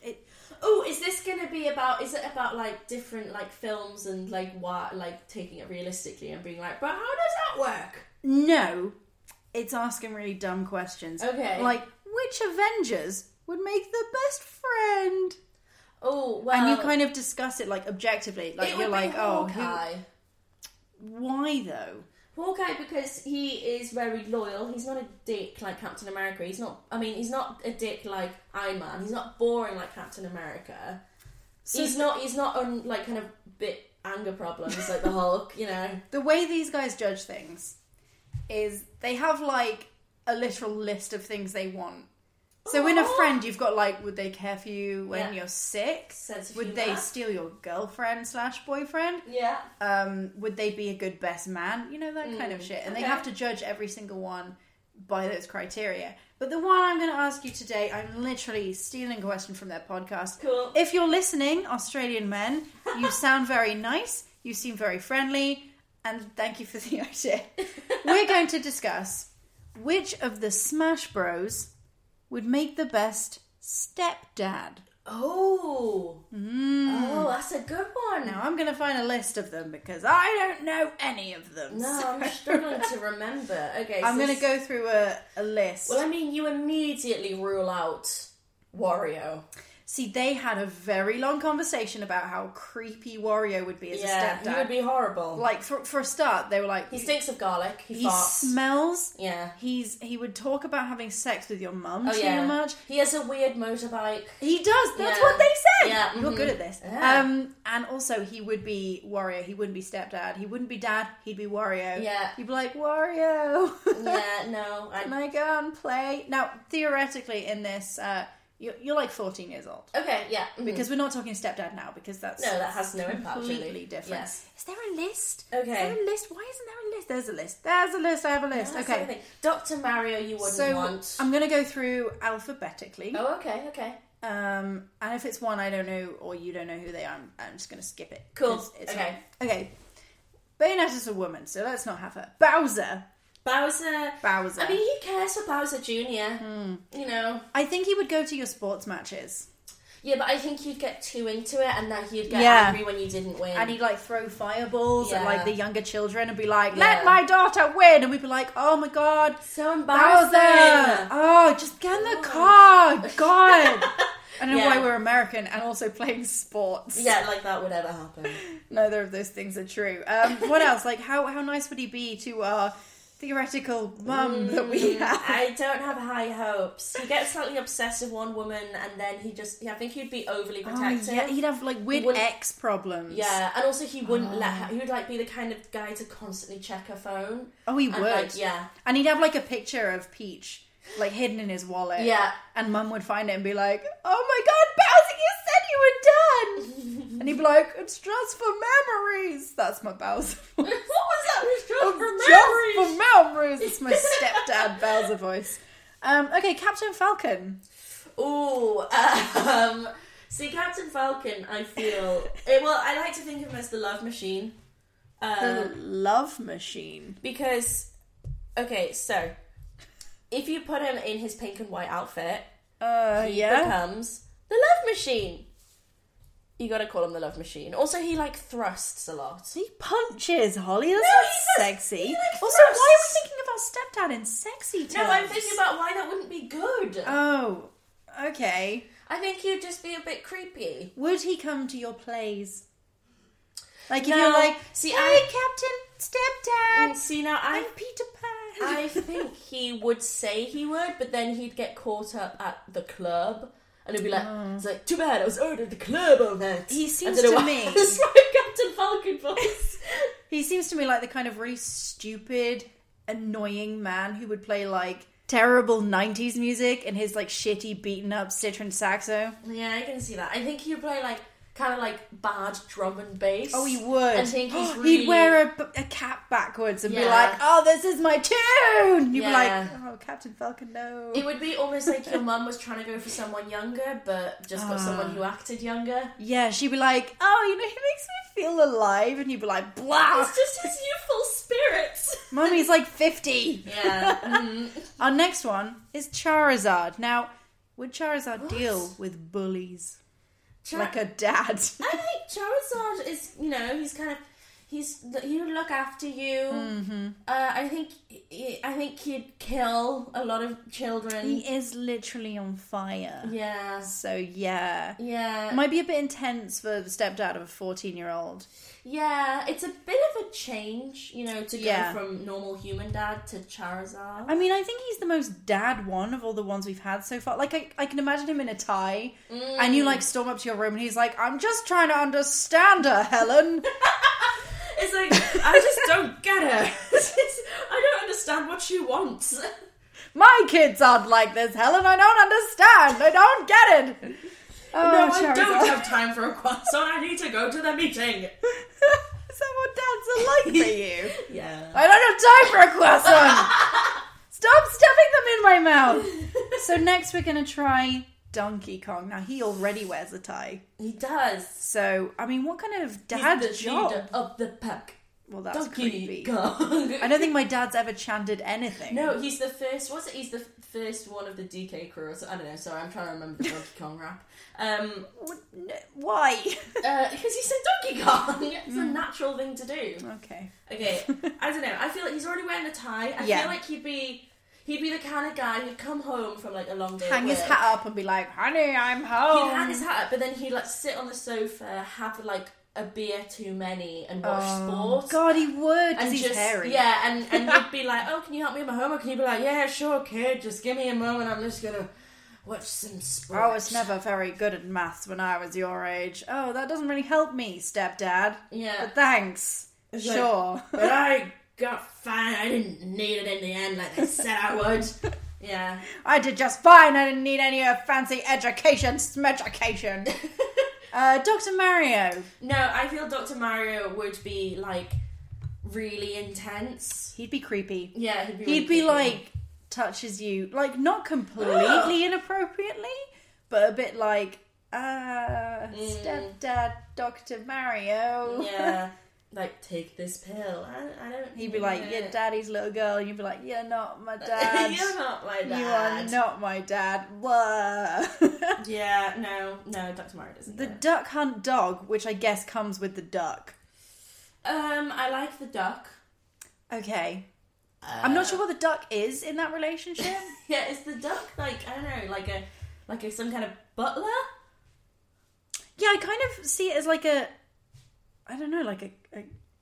it. Oh, is this going to be about? Is it about like different like films and like what like taking it realistically and being like, but how does that work? No, it's asking really dumb questions. Okay, like which Avengers would make the best friend? Oh, well, and you kind of discuss it like objectively, like it you're would like, be oh, Hawkeye. who, why though? Hawkeye, because he is very loyal. He's not a dick like Captain America. He's not. I mean, he's not a dick like Iron Man. He's not boring like Captain America. So he's not. He's not on like kind of bit anger problems like the Hulk. You know, the way these guys judge things is they have like a literal list of things they want. So in a friend, you've got like, would they care for you when Yeah. you're sick? Sense of Would humour. they steal your girlfriend slash boyfriend? Yeah. Um, would they be a good best man? You know, that kind of shit. And okay. they have to judge every single one by those criteria. But the one I'm going to ask you today, I'm literally stealing a question from their podcast. Cool. If you're listening, Australian men, you sound very nice. You seem very friendly. And thank you for the idea. We're going to discuss which of the Smash Bros would make the best stepdad. Oh. Mm. Oh, that's a good one. Now I'm going to find a list of them because I don't know any of them. No, so- I'm struggling to remember. Okay, I'm so going to go through a, a list. Well, I mean, you immediately rule out Wario. See, they had a very long conversation about how creepy Wario would be as Yeah, a stepdad. he would be horrible. Like, for, for a start, they were like... He stinks of garlic. He, He farts. smells. Yeah. He's He would talk about having sex with your mum Oh too yeah. much. He has a weird motorbike. He does. That's Yeah. what they said. Yeah, You're mhm. good at this. Yeah. Um, and also, he would be Wario. He wouldn't be stepdad. He wouldn't be dad. He'd be Wario. Yeah. You'd be like, Wario. Yeah, no. Can I... I go and play? Now, theoretically, in this, uh, you're, you're like fourteen years old. Okay, yeah. mhm. Because we're not talking stepdad now, because that's No, that has no impact, completely really. different. Yes. Is there a list? Okay. Is there a list? Why isn't there a list? There's a list. There's a list. I have a list. That's okay. something. Doctor Mario, you wouldn't So want. I'm going to go through alphabetically. Oh, okay, okay. Um, and if it's one I don't know or you don't know who they are, I'm, I'm just going to skip it. Cool. 'Cause it's Okay. not- okay. Bayonetta is a woman, so let's not have her. Bowser. Bowser. Bowser. I mean, he cares for Bowser Junior You know. I think he would go to your sports matches. Yeah, but I think you'd get too into it, and that he'd get Yeah. angry when you didn't win. And he'd like throw fireballs at Yeah. like the younger children and be like, Yeah. let my daughter win. And we'd be like, oh my god, so embarrassing. Bowser. Oh, just get in the car. God. I don't know Yeah. why we're American and also playing sports. Yeah, like that would ever happen. Neither of those things are true. Um, what else? Like, how, how nice would he be to our theoretical mum that we have? I don't have high hopes. He gets slightly obsessed with one woman, and then he just, yeah, I think he'd be overly Oh, protective. yeah, he'd have like weird wouldn't- ex problems. Yeah, and also he wouldn't let Oh. her, he would like be the kind of guy to constantly check her phone. Oh, he And, would. like, yeah. And he'd have like a picture of Peach, like hidden in his wallet. Yeah. And Mum would find it and be like, "Oh my God, Bowser, you said you were done." And he'd be like, "It's just for memories." That's my Bowser voice. What was that? It was just It's for just memories. for memories. It's my stepdad Bowser voice. Um, okay, Captain Falcon. Ooh, um, see, Captain Falcon, I feel, eh, well, I like to think of him as the love machine. The Um, love machine. because, okay, so, if you put him in his pink and white outfit, Uh, he yeah. becomes the love machine. You gotta call him the love machine. Also, he, like, thrusts a lot. He punches, Holly. That's No, not he does- sexy. he, like, Also, why are we thrusts. thinking about stepdad in sexy terms? No, I'm thinking about why that wouldn't be good. Oh, okay. I think he'd just be a bit creepy. Would he come to your plays? Like if No. you're like, See, hey, I- Captain, stepdad, And see, now, I I'm Peter Pan. I think he would say he would, but then he'd get caught up at the club, and he'd be like, "It's like too bad I was ordered at the club all night." He I seems don't know to why. me- That's my Captain Falcon voice. He seems to me like the kind of really stupid, annoying man who would play like terrible nineties music in his like shitty, beaten up Citroen Saxo. Yeah, I can see that. I think he'd play like kind of like bad drum and bass. Oh, he would. I think he's really... He'd wear a, a cap backwards and be Yeah. like, "Oh, this is my tune." You'd Yeah. be like, "Oh, Captain Falcon, no." It would be almost like your mum was trying to go for someone younger, but just got Ah. someone who acted younger. Yeah, she'd be like, "Oh, you know, he makes me feel alive," and you'd be like, "Blah." It's just his youthful spirits. Mummy's like fifty. Yeah. mhm. Our next one is Charizard. Now, Would Charizard What? deal with bullies? Char- Like a dad. I think Charizard is, you know, he's kind of, he's he would look after you. Mm-hmm. Uh, I think he, I think he'd kill a lot of children. He is literally on fire. Yeah, So, yeah. yeah, Might be a bit intense for the stepdad of a fourteen-year-old. yeah. It's a bit of a change, you know, to go Yeah. from normal human dad to Charizard. I mean, I think he's the most dad one of all the ones we've had so far. Like, I, I can imagine him in a tie, and you, like, storm up to your room, and he's like, I'm just trying to understand her, Helen. It's like, I just don't get her. It's- I don't understand what she wants. My kids aren't like this, Helen. I don't understand. I don't get it. Oh, no, I Charizard. don't have time for a croissant. I need to go to the meeting. Is that what dads are like for you? Yeah. I don't have time for a croissant. Stop stuffing them in my mouth. So next we're going to try Donkey Kong. Now, he already wears a tie. He does. So, I mean, what kind of dad He's the job? leader of the pack. Well, that's Donkey creepy. Kong. I don't think my dad's ever chanted anything. No, he's the first. What's it? He's the first one of the D K crew. Or so, I don't know. Sorry, I'm trying to remember the Donkey Kong rap. Um, What- n- Why? uh, because he said Donkey Kong. It's a natural thing to do. Okay. Okay, I don't know. I feel like he's already wearing a tie. I Yeah. feel like he'd be he'd be the kind of guy who'd come home from like a long day. Hang at his work. hat up and be like, honey, I'm home. He'd hang his hat up, but then he'd like sit on the sofa, have like a beer too many, and watch sports. God, he would, because And he's just hairy. yeah, and and you'd be like, oh, can you help me with my homework? And he'd be like, yeah, sure, kid. Just give me a moment. I'm just gonna watch some sports. I was never very good at maths when I was your age. Oh, that doesn't really help me, stepdad. Yeah. But thanks. like- Sure. But I got fine. I didn't need it in the end, like they said I would. Yeah. I did just fine. I didn't need any of fancy education, smeducation. uh, Doctor Mario. No, I feel Doctor Mario would be like really intense. He'd be creepy. Yeah, he'd be. He'd really be creepy. like, touches you, like, not completely inappropriately, but a bit like, uh, stepdad, Doctor Mario. Yeah, like take this pill. I, I don't. He'd be like, yeah. you're daddy's little girl, and you'd be like, you're not my dad. You're not my dad. You are not my dad. Whoa. Yeah, no, no, Doctor Mario doesn't. The do it. duck hunt dog, which I guess comes with the duck. Um, I like the duck. Okay. I'm not sure what the duck is in that relationship. Yeah, is the duck like I don't know, like a like a some kind of butler? Yeah, I kind of see it as like a, I don't know, like a a,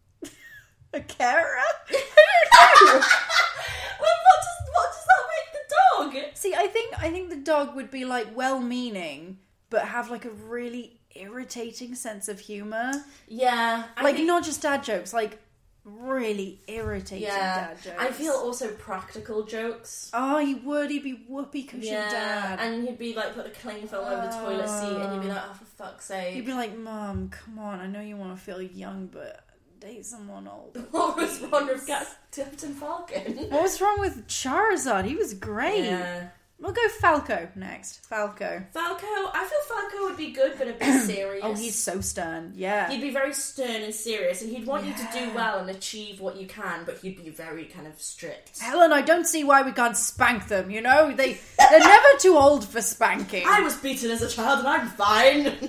a carer. I don't know. Well, what does what does that make the dog? See, I think I think the dog would be like well-meaning, but have like a really irritating sense of humor. Yeah, I Like think- not just dad jokes, like really irritating yeah. dad jokes. I feel also practical jokes. Oh, he would. He'd be whoopee cushion Yeah, dad. and he'd be like put a cling film over the toilet seat, and you'd be like, oh, for fuck's sake. He'd be like, Mom, come on, I know you want to feel young, but date someone old. What was wrong with Captain Falcon? What was wrong with Charizard? He was great. Yeah. We'll go Falco next. Falco. Falco, I feel Falco would be good, but a bit serious. Oh, he's so stern. Yeah. He'd be very stern and serious, and he'd want you to Yeah. do well and achieve what you can, but he'd be very kind of strict. Helen, I don't see why we can't spank them, you know? They, they're never too old for spanking. I was beaten as a child, and I'm fine.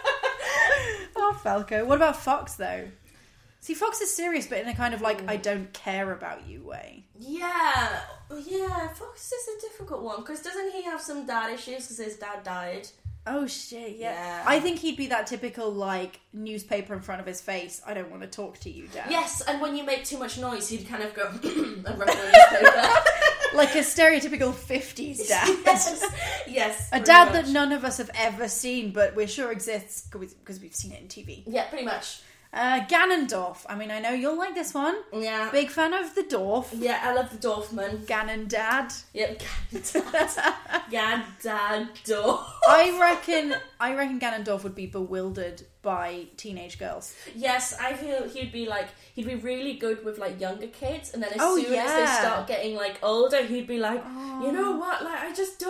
Oh, Falco. What about Fox, though? See, Fox is serious, but in a kind of like, I don't care about you way. Yeah, yeah, Fox is a difficult one, because doesn't he have some dad issues because his dad died? Oh, shit, yeah. Yeah. I think he'd be that typical, like, newspaper in front of his face. I don't want to talk to you, Dad. Yes, and when you make too much noise, he'd kind of go and rub the newspaper. Like a stereotypical fifties dad. yes, yes. A pretty dad much. that none of us have ever seen, but we're sure exists because we've seen it in T V. Yeah, pretty much. Uh, Ganondorf. I mean, I know you'll like this one. Yeah. Big fan of the dwarf. Yeah, I love the Dorfman. Ganon Dad. Yep, Dad. Yeah, Dad, Dorf. I reckon. I reckon Ganondorf would be bewildered by teenage girls. Yes, I feel he'd be like, he'd be really good with like younger kids, and then as Oh, soon as they yeah. start getting like older, he'd be like, you know what, like I just don't, un- you've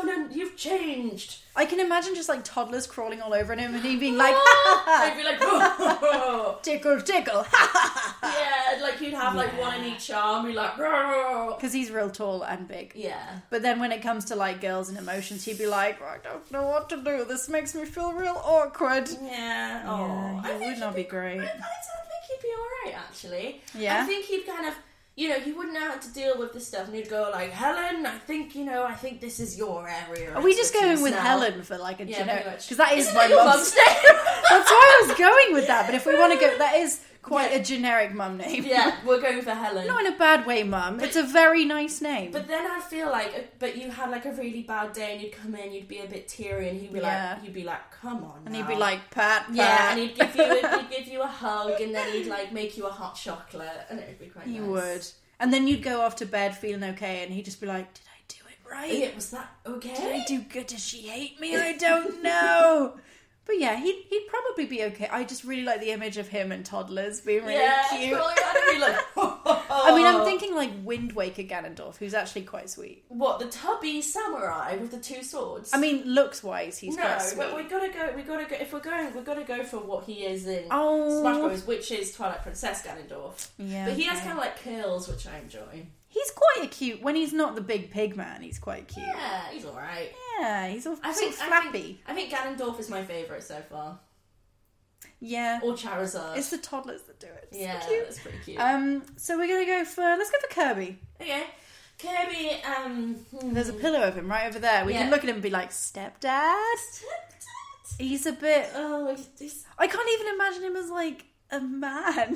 you've changed. I can imagine just like toddlers crawling all over him and he being like, I'd be like, oh. tickle, tickle. Yeah, like you'd have like Yeah. one in each arm, be like, oh. Because he's real tall and big. Yeah. But then when it comes to like girls and emotions, he'd be like, I don't know what to do. This makes me feel real awkward. Yeah. Oh, Yeah, I he think would not he'd be great. I, I think he'd be alright, actually. Yeah? I think he'd kind of, you know, he wouldn't know how to deal with this stuff, and he'd go like, Helen, I think, you know, I think this is your area. Are we just going expertise with now. Helen for like a Yeah, generic? pretty much. Because that is Isn't my that your mum's mum's name? That's why I was going with that. But if we want to go, that is quite Yeah. a generic mum name. Yeah, we're going for Helen. Not in a bad way, mum. It's a very nice name. But then I feel like, but you had like a really bad day, and you'd come in, you'd be a bit teary, and he'd be Yeah. like, you'd be like, come on, and now. he'd be like, Pat, Pat. yeah, and he'd give you, a, he'd give you a hug, and then he'd like make you a hot chocolate, and it'd be quite He nice. would. And then you'd go off to bed feeling okay, and he'd just be like, did I do it right? Yeah, was that okay? Did I do good? Does she hate me? I don't know. But yeah, he'd, he'd probably be okay. I just really like the image of him and toddlers being really yeah, cute. probably I'd be like, I mean, I'm thinking like Wind Waker Ganondorf, who's actually quite sweet. what, the tubby samurai with the two swords? I mean, looks-wise, he's no, quite sweet. but we gotta go. We gotta go. If we're going, we gotta go for what he is in Oh. Smash Bros, which is Twilight Princess Ganondorf. Yeah, but he has okay. kind of like curls, which I enjoy. He's quite a cute. When he's not the big pig man, he's quite cute. Yeah, he's all right. Yeah, he's all I sort think of flappy. I think, I think Ganondorf is my favourite so far. Yeah, Or Charizard. it's the toddlers that do it. It's yeah, so cute. that's pretty cute. Um, so we're gonna go for let's go for Kirby. okay, Kirby. Um, hmm. There's a pillow of him right over there. We Yeah. can look at him and be like, stepdad. He's a bit. Oh, he's, I can't even imagine him as like a man.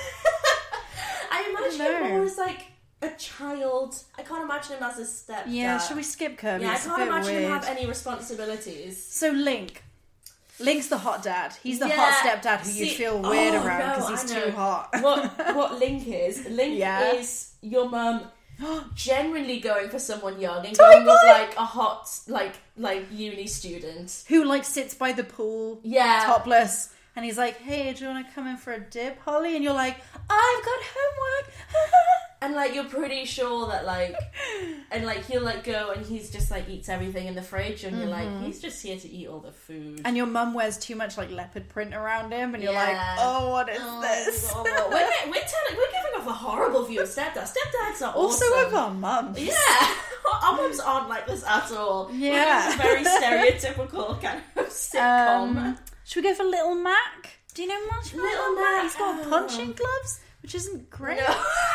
I imagine No. him more as like a child. I can't imagine him as a stepdad. yeah, should we skip Kirby? Yeah, I It's a can't bit imagine weird. him have any responsibilities. So Link. Link's the hot dad. He's the Yeah, hot stepdad who you see- feel weird oh, around no, because he's I know. too hot. What what Link is? Link Yeah. is your mum generally going for someone young and going with like a hot like like uni student. Who like sits by the pool, Yeah. topless, and he's like, "Hey, do you want to come in for a dip, Holly?" And you're like, "I've got homework." And like you're pretty sure that like and like he'll like go and he's just like eats everything in the fridge and you're like he's just here to eat all the food. And your mum wears too much like leopard print around him, and you're Yeah. like, "Oh, what is Oh, this?" God. we're, we're, telling, we're giving off a horrible view of stepdads. Stepdads are Also, awesome. of our mums. Yeah, our mums aren't like this at all. Yeah. We're very stereotypical kind of sitcom. Um, should we go for Little Mac? Do you know much about Little Mac? Mac, He's got oh. punching gloves, which isn't great. No.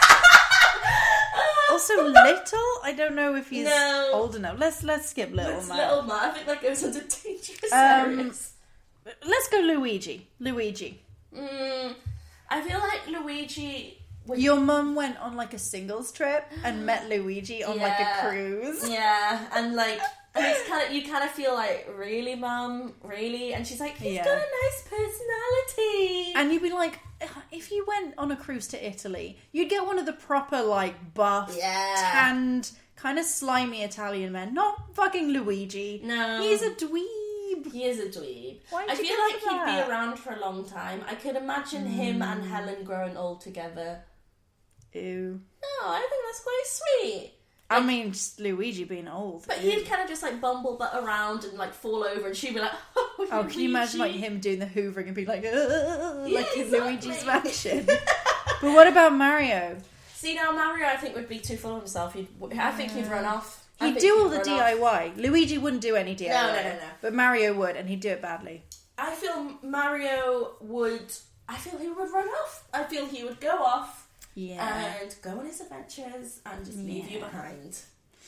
Also, little. I don't know if he's No. old enough. Let's let's skip Little It's Mac. Little Mac. I think that goes under dangerous Um, areas. Let's go Luigi. Luigi. Mm, I feel like Luigi. Was, Your mum went on like a singles trip and met Luigi on like a Yeah. cruise. Yeah, and like, and it's kind of you kind of feel like, really, mum, really, and she's like, he's Yeah. got a nice personality. And you'd be like, if you went on a cruise to Italy, you'd get one of the proper like buff, Yeah. tanned, kind of slimy Italian men. Not fucking Luigi. No. He's a dweeb. He is a dweeb. Why I did you feel go like for he'd that? be around for a long time. I could imagine him and Helen growing old together. Ew. Oh, I think that's quite sweet. I mean, just Luigi being old. But Ew. he'd kind of just like bumble butt around and like fall over, and she'd be like, "Oh, Oh, can you imagine like Luigi." him doing the hoovering and being like, "Ugh," Yeah, like in exactly. Luigi's Mansion? But what about Mario? See, now Mario, I think would be too full of himself. He'd, I think he'd run off. I He'd think do all he'd the run off. D I Y. Luigi wouldn't do any D I Y. No, no, no, no. But Mario would, and he'd do it badly. I feel Mario would. I feel he would run off. I feel he would go off Yeah. and go on his adventures and just leave you Yeah. behind.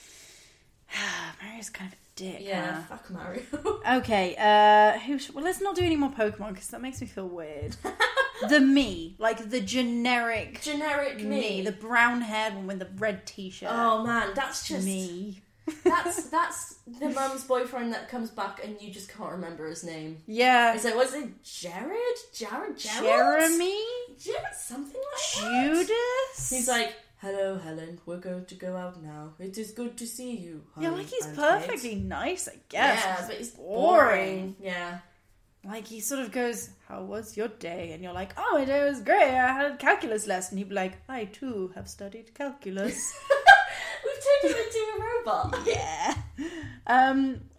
Mario's kind of a dick. Yeah, huh? fuck Mario. Okay, uh, who sh- well, let's not do any more Pokemon because that makes me feel weird. The me, like the generic Generic me. me, the brown haired one with the red t shirt. Oh man, that's just me. That's that's the mum's boyfriend that comes back and you just can't remember his name. Yeah. Is it was it Jared? Jared? Gerald? Jeremy? Jared? Something like that. Judas? He's like, hello, Helen. We're going to go out now. It is good to see you. Yeah, honey like he's and perfectly Kate." nice, I guess. Yeah, He's but it's boring. boring. Yeah. Like, he sort of goes, how was your day? And you're like, oh, my day was great. I had a calculus lesson. He'd be like, I too have studied calculus. We've turned him into a robot. Yeah. Um,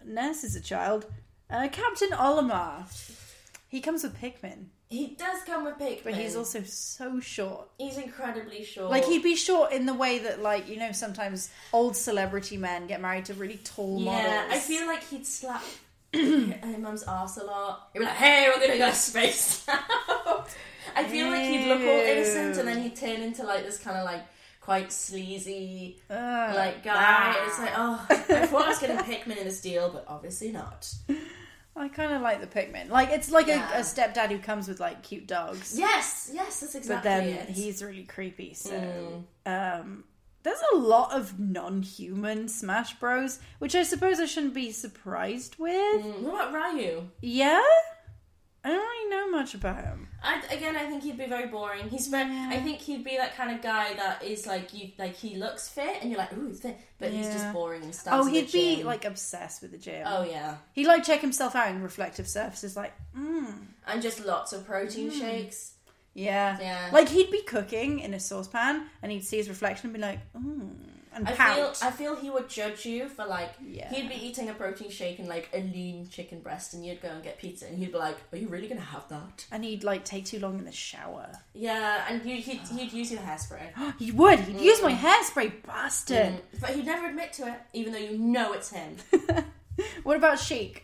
Ness is a child. Uh, Captain Olimar. He comes with Pikmin. He does come with Pikmin. But he's also so short. He's incredibly short. Like, he'd be short in the way that, like, you know, sometimes old celebrity men get married to really tall yeah, models. Yeah, I feel like he'd slap her mum's arse a lot. He'd be like, hey, we're gonna go space now. I feel Ew. like he'd look all innocent and then he'd turn into, like, this kind of, like, quite sleazy, uh, like, guy. Ah. It's like, oh, I thought I was getting Pikmin in this deal, but obviously not. I kind of like the Pikmin. Like, it's like yeah. a, a stepdad who comes with, like, cute dogs. Yes, yes, that's exactly But then it. he's really creepy, so... Mm. Um, there's a lot of non-human Smash Bros, which I suppose I shouldn't be surprised with. Mm. What about Ryu? Yeah? I don't really know much about him. I, again, I think he'd be very boring. He's very, yeah. I think he'd be that kind of guy that is like you, like he looks fit, and you're like, ooh, he's fit, but yeah. he's just boring and stuff. Oh, he'd be like obsessed with the gym. Oh yeah, he'd like check himself out in reflective surfaces, like, mm. and just lots of protein mm. shakes. Yeah, yeah. Like he'd be cooking in a saucepan, and he'd see his reflection and be like, mm. And I pout. feel I feel he would judge you for like yeah. he'd be eating a protein shake and like a lean chicken breast, and you'd go and get pizza, and he'd be like, "Are you really gonna have that?" And he'd like take too long in the shower. Yeah, and you, he'd he'd use your hairspray. He would. He'd mm. use my hairspray, bastard. Mm. But he'd never admit to it, even though you know it's him. What about Sheik?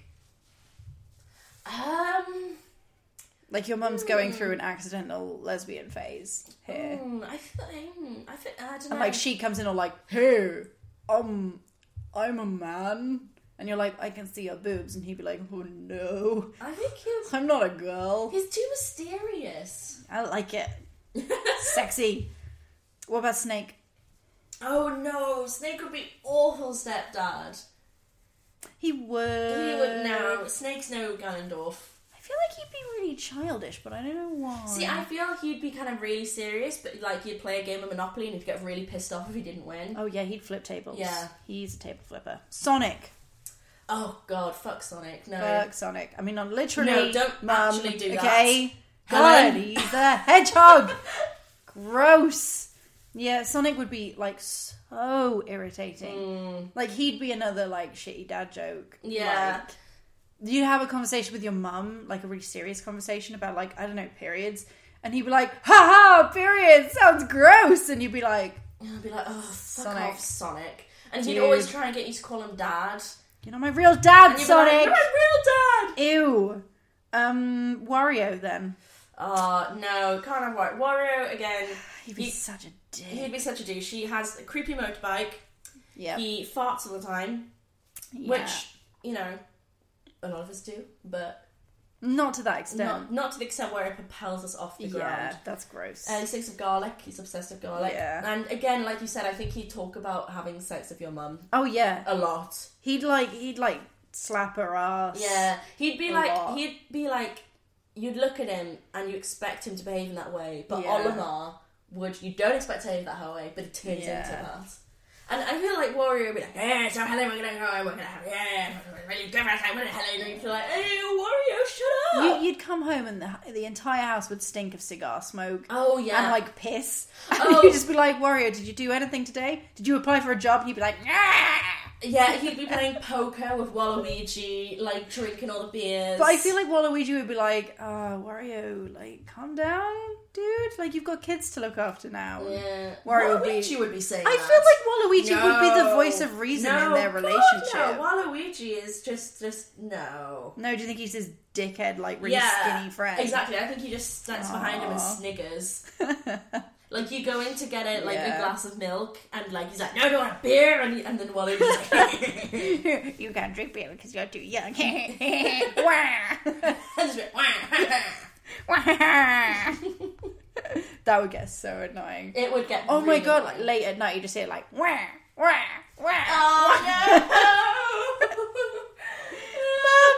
Um. Like your mum's mm. going through an accidental lesbian phase here. Mm, I feel, mm, I feel, I don't know. And like she comes in all like, hey, um, I'm a man. And you're like, I can see your boobs. And he'd be like, oh no. I think he's... I'm not a girl. He's too mysterious. I like it. Sexy. What about Snake? Oh no, Snake would be awful stepdad. He would. He would, no. Snake's no Ganondorf. I feel like he'd be really childish, but I don't know why. See, I feel like he'd be kind of really serious, but like you'd play a game of Monopoly and he'd get really pissed off if he didn't win. Oh yeah, he'd flip tables. Yeah. He's a table flipper. Sonic. Oh god, fuck Sonic. No. Fuck Sonic. I mean, not literally. No, don't Mum, actually do that. Okay? God, he's a hedgehog. Gross. Yeah, Sonic would be like so irritating. Mm. Like he'd be another like shitty dad joke. Yeah. Like, you'd have a conversation with your mum, like a really serious conversation about like, I don't know, periods, and he'd be like, ha ha, periods, sounds gross, and you'd be like, and I'd be like, oh, fuck Sonic. off, Sonic. And Dude. he'd always try and get you to call him Dad. You're not my real dad, and you'd Sonic. Be like, you're my real dad. Ew. Um, Wario then. Oh no, can't have Wario. Wario again. He'd be he, such a dick. He'd be such a douche. He has a creepy motorbike. Yeah. He farts all the time, yeah. which you know. A lot of us do, but not to that extent. Not, not to the extent where it propels us off the ground. Yeah, that's gross. Uh, he thinks of garlic. He's obsessed with garlic. Yeah. And again, like you said, I think he'd talk about having sex with your mum. Oh yeah, a lot. He'd like he'd like slap her ass. Yeah, he'd be a like lot. he'd be like you'd look at him and you expect him to behave in that way, but Yeah. Olimar would you don't expect to behave that way, but it turns Yeah. into that. And I feel like Wario would be like, yeah, so hello, we're gonna go, we're gonna have, yeah, really good for us, we're gonna hello, and you'd be like, hey, Wario, shut up! You, you'd come home and the, the entire house would stink of cigar smoke. Oh, yeah. And like piss. Oh. And you'd just be like, Wario, did you do anything today? Did you apply for a job? And you'd be like, nah! Yeah, he'd be playing poker with Waluigi, like drinking all the beers. But I feel like Waluigi would be like, oh, Wario, like, calm down, dude. Like, you've got kids to look after now. Yeah. Wario would Waluigi be... would be saying I that. feel like Waluigi no. would be the voice of reason no, in their God, relationship. No, Waluigi is just, just, no. No, do you think he's his dickhead, like, really yeah, skinny friend? Exactly, I think he just stands behind him and sniggers. Like, you go in to get it, like, Yeah. a glass of milk, and, like, he's like, no, I don't want a beer, and, he, and then Waluigi's like... You can't drink beer because you're too young. That would get so annoying. It would get Oh really my god, annoying. like, late at night you just hear like wah, wah, wah. Oh no! Mom,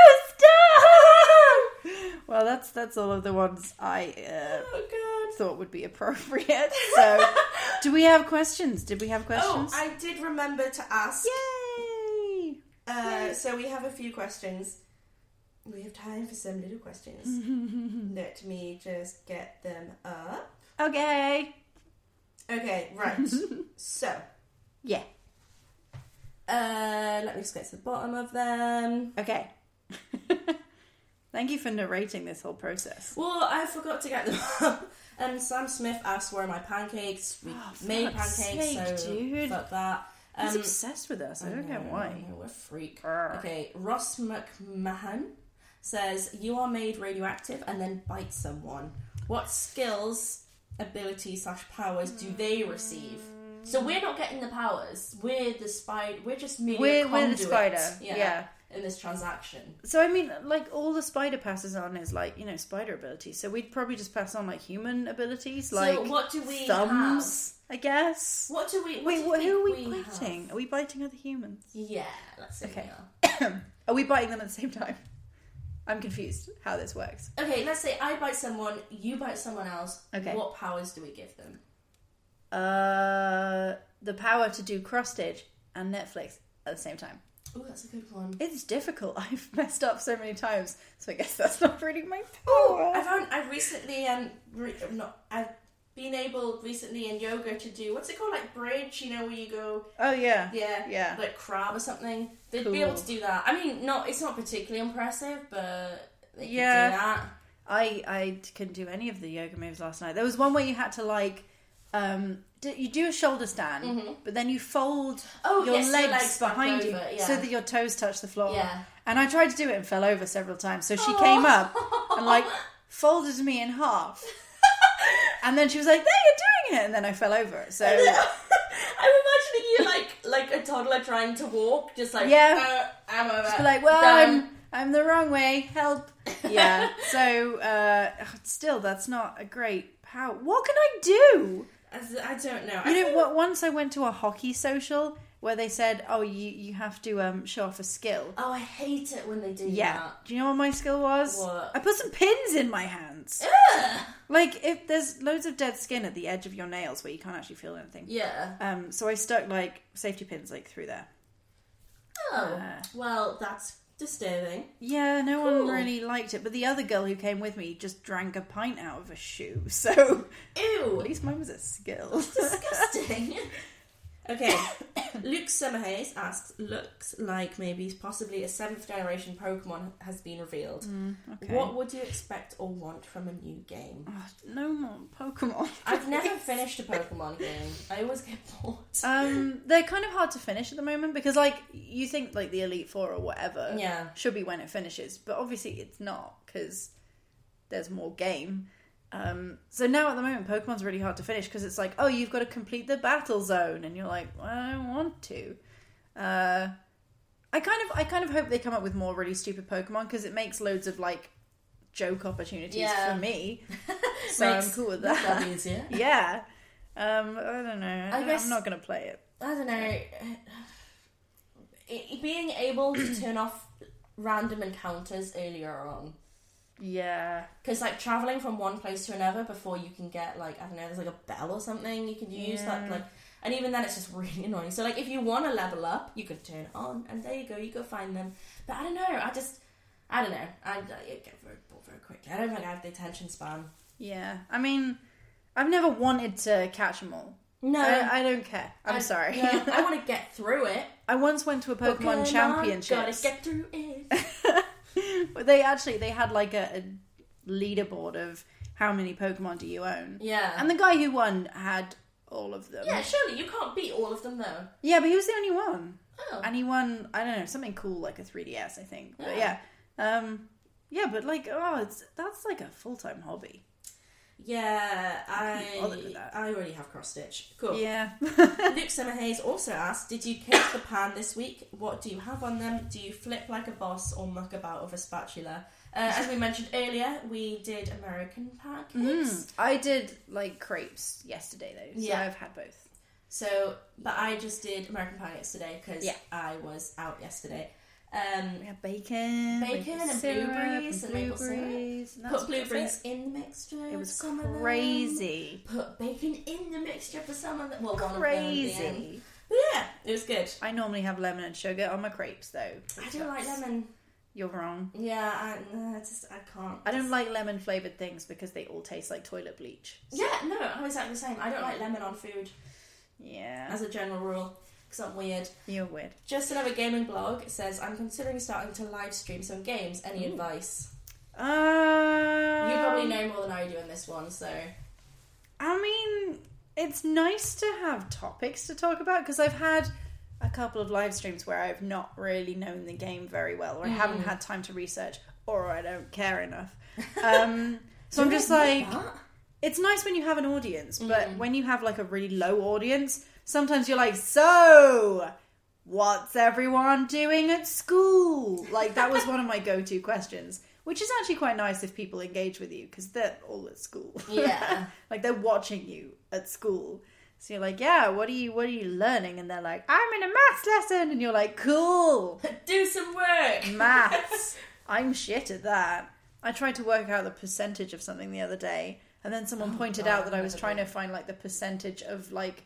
no, stop! Well, that's that's all of the ones I uh, Oh god. thought would be appropriate. So, do we have questions? Did we have questions? Oh, I did remember to ask. Yay! Uh, so we have a few questions. We have time for some little questions. Let me just get them up. Okay. Okay, right. So, Yeah. Uh, let me just get to the bottom of them. Okay. Thank you for narrating this whole process. Well, I forgot to get them up. Um, Sam Smith asked, where are my pancakes? We Oh, made fuck's pancakes, sake, so dude. fuck that. Um, He's obsessed with us. I don't get why. I know, we're a freak. Arr. Okay, Ross McMahon says, you are made radioactive and then bite someone. What skills, abilities slash powers do they receive? So we're not getting the powers. We're the spider. We're just merely We're, a we're conduit. the spider. Yeah, Yeah. in this transaction. So, I mean, like, all the spider passes on is, like, you know, spider abilities. So we'd probably just pass on, like, human abilities. Like, so what do we thumbs, I guess. have? What do we... What Wait, do you what, who are we, think we biting? have? Are we biting other humans? Yeah, let's see. Okay. Okay. Are we biting them at the same time? I'm confused how this works. Okay, let's say I bite someone, you bite someone else. Okay. What powers do we give them? Uh, the power to do cross stitch and Netflix at the same time. Oh, that's a good one. It's difficult. I've messed up so many times, so I guess that's not really my Oh, power. I found I recently um re- not I've been able recently in yoga to do what's it called, like bridge, you know, where you go Oh yeah, yeah yeah. like crab or something. They'd Cool. be able to do that. I mean, not it's not particularly impressive, but they Yeah. could do that. I I couldn't do any of the yoga moves last night. There was one where you had to like, um, do, you do a shoulder stand, but then you fold Oh, your yes, your legs, legs back behind you over, yeah. so that your toes touch the floor. Yeah. And I tried to do it and fell over several times. So she came up and like folded me in half, and then she was like, "There, you're doing it," and then I fell over. So I'm imagining you like like a toddler trying to walk, just like Yeah. uh, I'm over. Just be like, well, Done. I'm I'm the wrong way. Help. Yeah. So uh, still, that's not a great power. What can I do? I I don't know. I You know think- what? Once I went to a hockey social where they said, "Oh, you you have to um show off a skill." Oh, I hate it when they do Yeah. that. Do you know what my skill was? What? I put some pins in my hands. Ugh. Like if there's loads of dead skin at the edge of your nails where you can't actually feel anything. Yeah. Um. So I stuck like safety pins like through there. Oh, Uh. well, that's disturbing. Yeah, no Cool. one really liked it, but the other girl who came with me just drank a pint out of a shoe, so Ew, at least mine was a skill. disgusting. Okay, Luke Summerhays asks, looks like maybe possibly a seventh generation Pokemon has been revealed. okay. What would you expect or want from a new game? Oh, no more Pokemon. I've never finished a Pokemon game. I always get bored. Um, they're kind of hard to finish at the moment because, like, you think like the Elite Four or whatever, Yeah. should be when it finishes, but obviously it's not because there's more game. Um, so now at the moment, Pokemon's really hard to finish because it's like, oh, you've got to complete the battle zone, and you're like, well, I don't want to. Uh, I kind of, I kind of hope they come up with more really stupid Pokemon because it makes loads of like joke opportunities Yeah. for me. So I'm Makes cool with my that. job easier. Yeah. Um, I don't know. I I guess- I'm not going to play it. I don't know. It- Being able to turn off random encounters earlier on. Yeah. Because, like, travelling from one place to another before you can get, like, I don't know, there's, like, a bell or something you can use that, Yeah. like... And even then, it's just really annoying. So, like, if you want to level up, you can turn it on, and there you go, you go find them. But I don't know, I just... I don't know. I, I get very bored very quickly. I don't think I have the attention span. Yeah. I mean, I've never wanted to catch them all. No. I, I don't care. I'm I- sorry. No, I want to get through it. I once went to a Pokemon, Championships. Gotta get through it. But they actually they had like a, a leaderboard of how many Pokemon do you own. Yeah. And the guy who won had all of them. Yeah, surely you can't beat all of them, though. Yeah, but he was the only one. Oh. And he won, I don't know, something cool like a three D S, I think. But Yeah. yeah. Um yeah, but like oh, it's that's like a full-time hobby. Yeah, can't be bothered I with that. I already have cross stitch. Cool. Yeah. Luke Summerhays also asked, did you kick the pan this week? What do you have on them? Do you flip like a boss or muck about with a spatula? Uh, as we mentioned earlier, we did American pancakes. Mm, I did like crepes yesterday though, so Yeah. I've had both. So, but I just did American pancakes today because Yeah. I was out yesterday. Um, We had bacon, Bacon maple and syrup, blueberries and maple syrup. blueberries, and put that's blueberries it. in the mixture. It was some of them. crazy, Put bacon in the mixture for some of them. Well, one of them at the end. crazy. But yeah, it was good. I normally have lemon and sugar on my crepes though. I don't like lemon. You're wrong. Yeah, I, no, it's just I can't. I don't like lemon flavored things because they all taste like toilet bleach. Yeah, no, I'm exactly the same. I don't like lemon on food Yeah. as a general rule. because I'm weird. You're weird. Just another gaming blog. It says, I'm considering starting to live stream some games. Any Ooh. advice? Uh, you probably know more than I do in this one, so... I mean, it's nice to have topics to talk about, because I've had a couple of live streams where I've not really known the game very well, or I mm. haven't had time to research, or I don't care enough. Um, so I'm just like... That? It's nice when you have an audience, but mm. when you have like a really low audience, sometimes you're like, so... what's everyone doing at school? Like, that was one of my go-to questions. Which is actually quite nice if people engage with you, because they're all at school. Yeah. Like, they're watching you at school. So you're like, yeah, what are you what are you learning? And they're like, I'm in a maths lesson. And you're like, cool. Do some work. Maths. I'm shit at that. I tried to work out the percentage of something the other day. And then someone oh, pointed God, out that I was trying to find, like, the percentage of, like,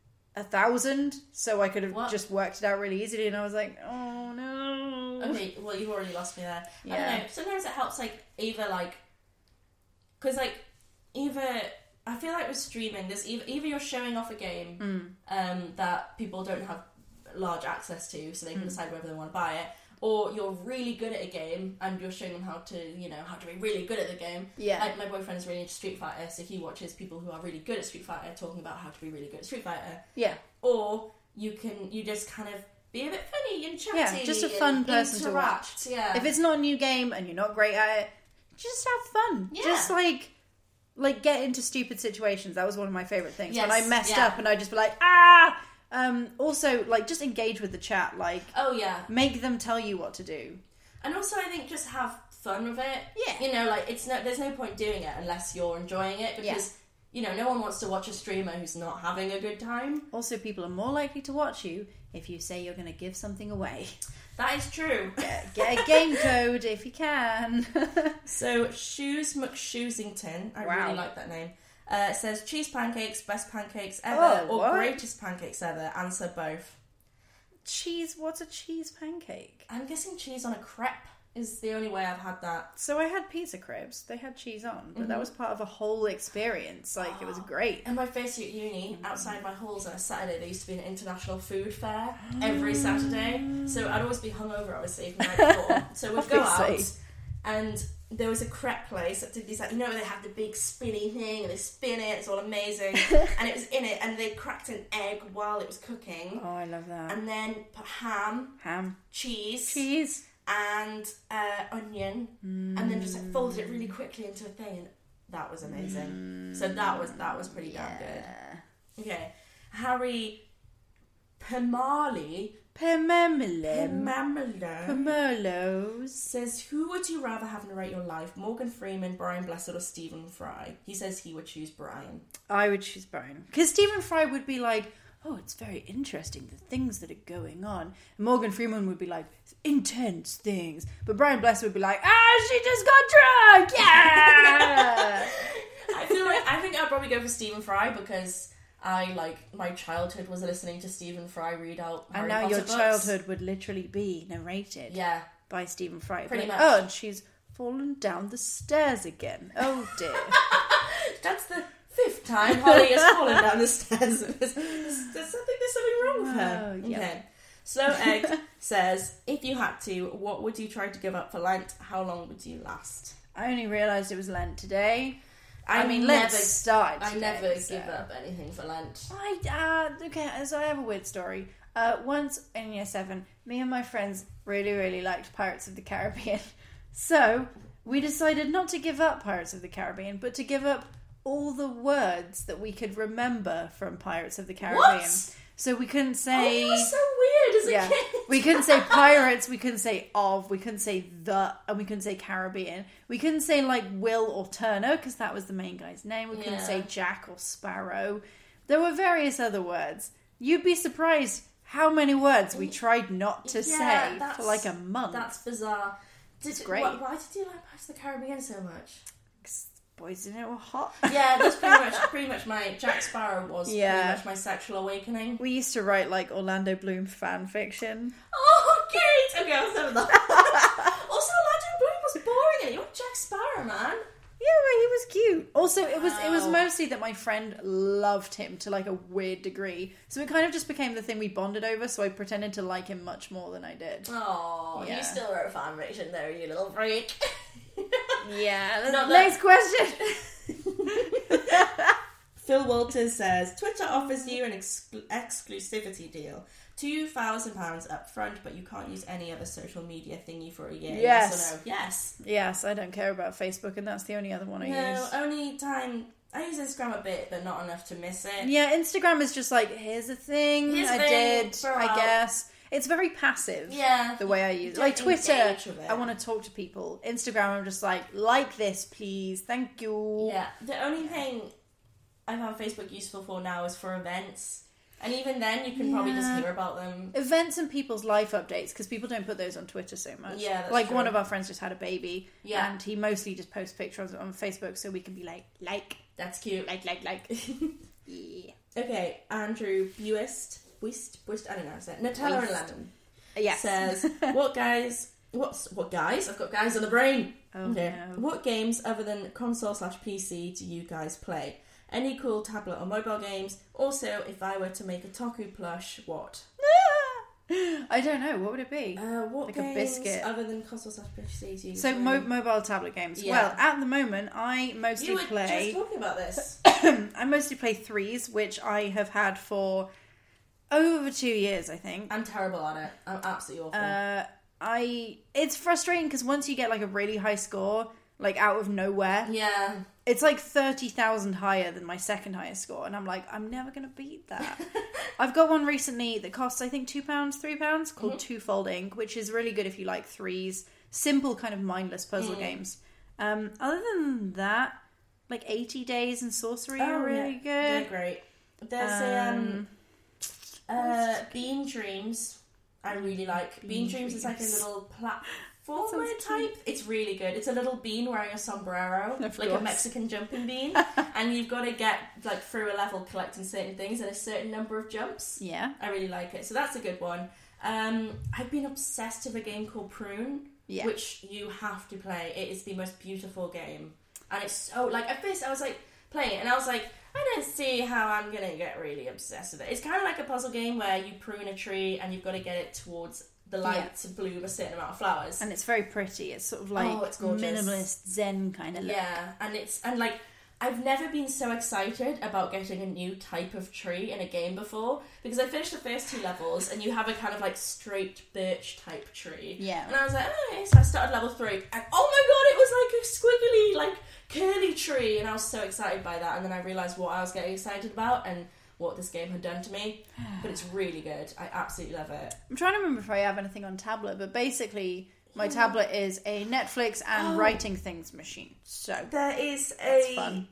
a thousand. So I could have what? just worked it out really easily. And I was like, oh, no. Okay, well, you've already lost me there. Yeah. I don't know. Sometimes it helps, like, either, like... Because, like, either... I feel like with streaming, there's either, either you're showing off a game mm. um, that people don't have large access to, so they can mm. decide whether they want to buy it, or you're really good at a game, and you're showing them how to, you know, how to be really good at the game. Yeah. Like, my boyfriend's really into Street Fighter, so he watches people who are really good at Street Fighter talking about how to be really good at Street Fighter. Yeah. Or you can, you just kind of be a bit funny and chatty. Yeah, just a fun person interact. to watch. Yeah. If it's not a new game and you're not great at it, just have fun. Yeah. Just like like get into stupid situations. That was one of my favourite things. Yes, when I messed yeah. up and I'd just be like, ah! Um, also, like, just engage with the chat. Like, oh yeah, make them tell you what to do. And also, I think just have fun with it. Yeah. You know, like, it's no, there's no point doing it unless you're enjoying it, because... Yeah. You know, no one wants to watch a streamer who's not having a good time. Also, people are more likely to watch you if you say you're going to give something away. That is true. Get, get a game code if you can. So, Shoes McShoesington, I wow. really like that name, uh, says, cheese pancakes, best pancakes ever, oh, or what? greatest pancakes ever. Answer both. Cheese, what's a cheese pancake? I'm guessing cheese on a crepe is the only way I've had that. So I had pizza crepes. They had cheese on, but mm-hmm. that was part of a whole experience. Like, oh. it was great. And my first year at uni, outside my halls on a Saturday, there used to be an international food fair every Saturday. So I'd always be hungover, obviously, from the night before. So we'd go out, and there was a crepe place that did these, like, you know, they have the big spinny thing, and they spin it, it's all amazing. And it was in it, and they cracked an egg while it was cooking. Oh, I love that. And then put ham. Ham. Cheese. Cheese. And uh, onion, mm. and then just like folded it really quickly into a thing, and that was amazing. Mm. So that was that was pretty yeah. damn good. Okay, Harry Pemali Pemamile Pemamile Pemerlos says, who would you rather have narrate your life, Morgan Freeman, Brian Blessed, or Stephen Fry? He says he would choose Brian. I would choose Brian, because Stephen Fry would be like, oh, it's very interesting, the things that are going on. And Morgan Freeman would be like, intense things. But Brian Blessed would be like, ah, she just got drunk! Yeah! I feel like, I think I'd probably go for Stephen Fry, because I, like, my childhood was listening to Stephen Fry read out Harry And now Potter your books. childhood would literally be narrated yeah. by Stephen Fry. Pretty like, much. oh, and she's fallen down the stairs again. Oh, dear. That's the... fifth time Holly has fallen down the stairs. There's, there's, there's, something, there's something wrong with her. Oh, yeah. Okay. Slow Egg says, if you had to, what would you try to give up for Lent? How long would you last? I only realised it was Lent today. I, I mean, never, Lent started I today, never so. give up anything for Lent. I, uh, okay, so I have a weird story. Uh, once in year seven, me and my friends really, really liked Pirates of the Caribbean. So, we decided not to give up Pirates of the Caribbean, but to give up all the words that we could remember from Pirates of the Caribbean. What? So we couldn't say... Oh, you were so weird as yeah. a kid. We couldn't say pirates, we couldn't say of, we couldn't say the, and we couldn't say Caribbean. We couldn't say, like, Will or Turner, because that was the main guy's name. We couldn't yeah. say Jack or Sparrow. There were various other words. You'd be surprised how many words we tried not to yeah, say for, like, a month. That's bizarre. Did, it's great. Why, why did you like Pirates of the Caribbean so much? Boys in it were hot. Yeah, that's pretty much pretty much my Jack Sparrow was yeah. pretty much my sexual awakening. We used to write like Orlando Bloom fan fiction. Oh, Kate! Okay, I'll say that. Also, Orlando Bloom was boring. You want Jack Sparrow, man? Yeah, but he was cute. Also, it was wow. it was mostly mostly that my friend loved him to like a weird degree. So it kind of just became the thing we bonded over, so I pretended to like him much more than I did. Oh, Yeah. you still wrote a fan fiction there, you little freak. Yeah, Not next question. Phil Walters says, Twitter offers you an ex- exclusivity deal. two thousand pounds up front, but you can't use any other social media thingy for a year. Yes. Yes or no? Yes. Yes, I don't care about Facebook, and that's the only other one I No, use. only time... I use Instagram a bit, but not enough to miss it. Yeah, Instagram is just like, here's a thing Here's a I thing, did, throw I out. guess. It's very passive. Yeah. The way I use it. Don't Like Twitter, engage with it. I want to talk to people. Instagram, I'm just like, like this, please. Thank you. Yeah. The only thing I found Facebook useful for now is for events. And even then, you can probably just Yeah. hear about them. Events and people's life updates, because people don't put those on Twitter so much. Yeah, that's Like true. one of our friends just had a baby, Yeah. and he mostly just posts pictures on Facebook so we can be like, like, That's cute. like, like, like. Yeah. Okay, Andrew Buist. Buist? Buist? I don't know how to say it. Nutella and Buist. Lemon Yes. says, what guys... What's What guys? I've got guys on the brain. Oh, Okay. no. What games other than console slash P C do you guys play? Any cool tablet or mobile games? Also, if I were to make a Toku plush, what? I don't know. What would it be? Uh, what Like a games biscuit. other than console slash P C do you So play? mo- mobile tablet games. Yeah. Well, at the moment, I mostly You were play. just talking about this. I mostly play threes, which I have had for over two years, I think. I'm terrible at it. I'm absolutely awful. Uh, I it's frustrating because once you get like a really high score, like out of nowhere, yeah. it's like thirty thousand higher than my second highest score, and I'm like, I'm never gonna beat that. I've got one recently that costs I think two pounds, three pounds, called Mm-hmm. Twofold Ink, which is really good if you like threes, simple kind of mindless puzzle Mm. games. Um, other than that, like eighty Days and Sorcery Oh, are really yeah. good. They're great. There's a um, uh, Bean Dreams. I really like Bean, Bean Dreams. Is like a Dreams. little platformer sounds type. It's really good. It's a little bean wearing a sombrero, Of like course. a Mexican jumping bean, and you've got to get like through a level collecting certain things and a certain number of jumps. Yeah, I really like it. So that's a good one. Um, I've been obsessed with a game called Prune, Yeah. which you have to play. It is the most beautiful game, and it's so like at first I was like playing it, and I was like, I don't see how I'm gonna get really obsessed with it. It's kind of like a puzzle game where you prune a tree and you've got to get it towards the light Yeah. to bloom a certain amount of flowers. and it's very pretty. It's sort of like Oh, it's gorgeous. minimalist Zen kind of look. Yeah, and it's and like I've never been so excited about getting a new type of tree in a game before, because I finished the first two levels and you have a kind of like straight birch type tree. Yeah. And I was like, oh, okay, so I started level three, and oh my god, it was like a squiggly, like curly tree, and I was so excited by that, and then I realised what I was getting excited about and what this game had done to me. But it's really good. I absolutely love it. I'm trying to remember if I have anything on tablet, but basically my tablet is a Netflix and Oh. writing things machine. So There is that's a fun.